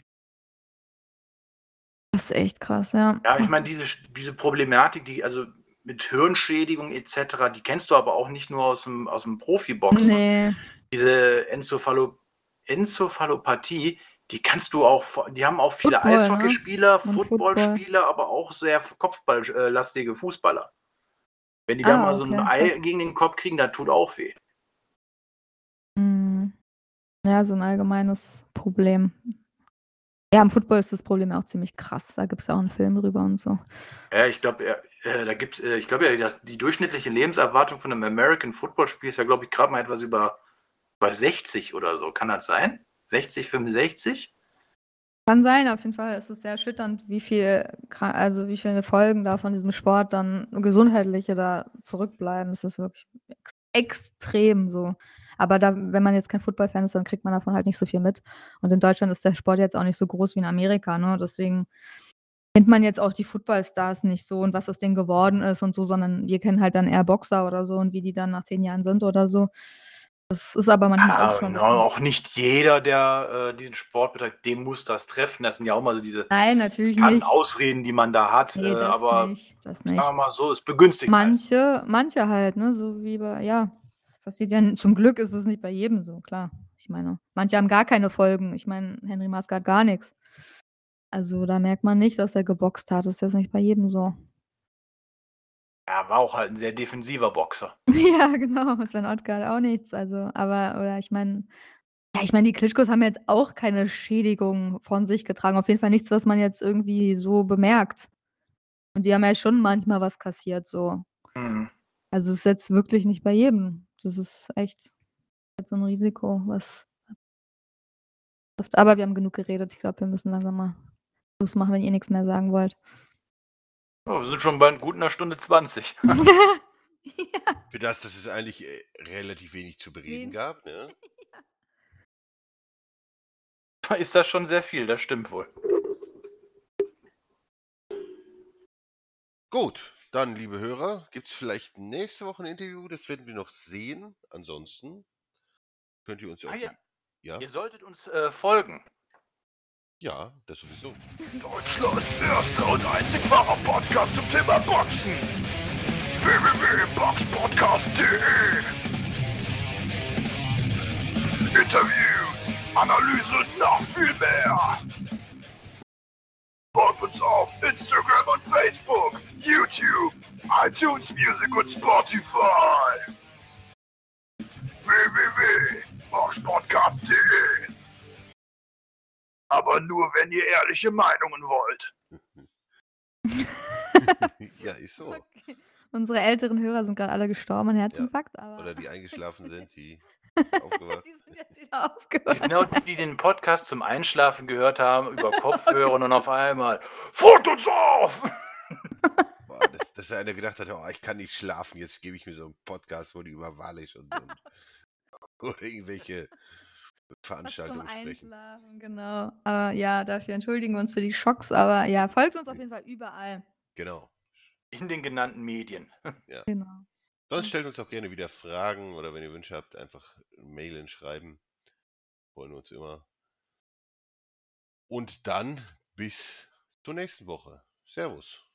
Das ist echt krass, ja. Ja, ich meine, diese, diese Problematik, die, also mit Hirnschädigung et cetera, die kennst du aber auch nicht nur aus dem, aus dem Profiboxen. Nee, Diese Enzephalo Enzephalopathie, die kannst du auch, vo- die haben auch viele Football, ne? Eishockeyspieler, Und Footballspieler, aber auch sehr kopfballlastige Fußballer. Wenn die da Ah, mal so ein okay, Ei krass. gegen den Kopf kriegen, das tut auch weh. Mhm. Ja, so ein allgemeines Problem. Ja, im Football ist das Problem ja auch ziemlich krass. Da gibt es ja auch einen Film drüber und so. Ja, ich glaube, äh, da gibt's, äh, ich glaube ja, dass die durchschnittliche Lebenserwartung von einem American Football Spiel ist ja, glaube ich, gerade mal etwas über, über sechzig oder so. Kann das sein? sechzig, fünfundsechzig? Kann sein, auf jeden Fall ist es sehr erschütternd, wie viel, kra- also wie viele Folgen da von diesem Sport dann gesundheitliche da zurückbleiben. Es ist wirklich ex extrem so. Aber da, wenn man jetzt kein Football-Fan ist, dann kriegt man davon halt nicht so viel mit. Und in Deutschland ist der Sport jetzt auch nicht so groß wie in Amerika, ne? Deswegen kennt man jetzt auch die Footballstars nicht so und was aus denen geworden ist und so, sondern wir kennen halt dann eher Boxer oder so und wie die dann nach zehn Jahren sind oder so. Das ist aber manchmal auch Ja, schon ein genau, bisschen. auch nicht jeder, der äh, diesen Sport betreibt, dem muss das treffen. Das sind ja auch mal so diese Nein, natürlich bekannten nicht. Ausreden, die man da hat. Nee, Äh, das aber nicht, das sagen wir nicht. mal so, es begünstigt halt. Manche, manche halt, ne, so wie bei, ja, das passiert ja, n- zum Glück ist es nicht bei jedem so, klar. Ich meine, manche haben gar keine Folgen. Ich meine, Henry Maske hat gar nichts. Also da merkt man nicht, dass er geboxt hat. Das ist jetzt nicht bei jedem so. Er war auch halt ein sehr defensiver Boxer. Ja, genau. Sven Ottke hat auch nichts. Also, aber, oder ich meine, ja, ich meine, die Klitschkos haben jetzt auch keine Schädigung von sich getragen. Auf jeden Fall nichts, was man jetzt irgendwie so bemerkt. Und die haben ja schon manchmal was kassiert, so. Mhm. Also es ist jetzt wirklich nicht bei jedem. Das ist echt jetzt so ein Risiko, was. Aber wir haben genug geredet. Ich glaube, wir müssen langsam mal Schluss machen, wenn ihr nichts mehr sagen wollt. Ja, wir sind schon bei gut einer Stunde zwanzig. Ja. Für das, dass es eigentlich äh, relativ wenig zu bereden Wen- gab, ne? Ist das schon sehr viel, das stimmt wohl. Gut, dann, liebe Hörer, gibt es vielleicht nächste Woche ein Interview, das werden wir noch sehen. Ansonsten könnt ihr uns Ah auch. ja. Ja, Ihr solltet uns äh, folgen. ja, das sowieso. Deutschlands erster und einzig wahrer Podcast zum Thema Boxen. w w w punkt boxpodcast punkt de Interviews, Analyse und noch viel mehr. Folgt uns auf Instagram und Facebook, YouTube, iTunes Music und Spotify. w w w punkt boxpodcast punkt de Aber nur, wenn ihr ehrliche Meinungen wollt. Ja, ist so. Okay. Unsere älteren Hörer sind gerade alle gestorben an Herzinfarkt, aber. Oder die eingeschlafen sind, die aufgewacht. Die sind jetzt wieder aufgewacht. Genau die, die den Podcast zum Einschlafen gehört haben, über Kopfhörer und auf einmal folgt uns auf! Boah, dass, dass einer gedacht hat, oh, ich kann nicht schlafen, jetzt gebe ich mir so einen Podcast, wo die über Walisch und, und oder irgendwelche Veranstaltungen zum sprechen. Einschlafen, genau. Aber ja, dafür entschuldigen wir uns für die Schocks, aber ja, folgt uns auf jeden Fall überall. Genau. In den genannten Medien. Genau. Sonst stellt uns auch gerne wieder Fragen oder wenn ihr Wünsche habt, einfach Mailen schreiben. Freuen wir uns immer. Und dann bis zur nächsten Woche. Servus.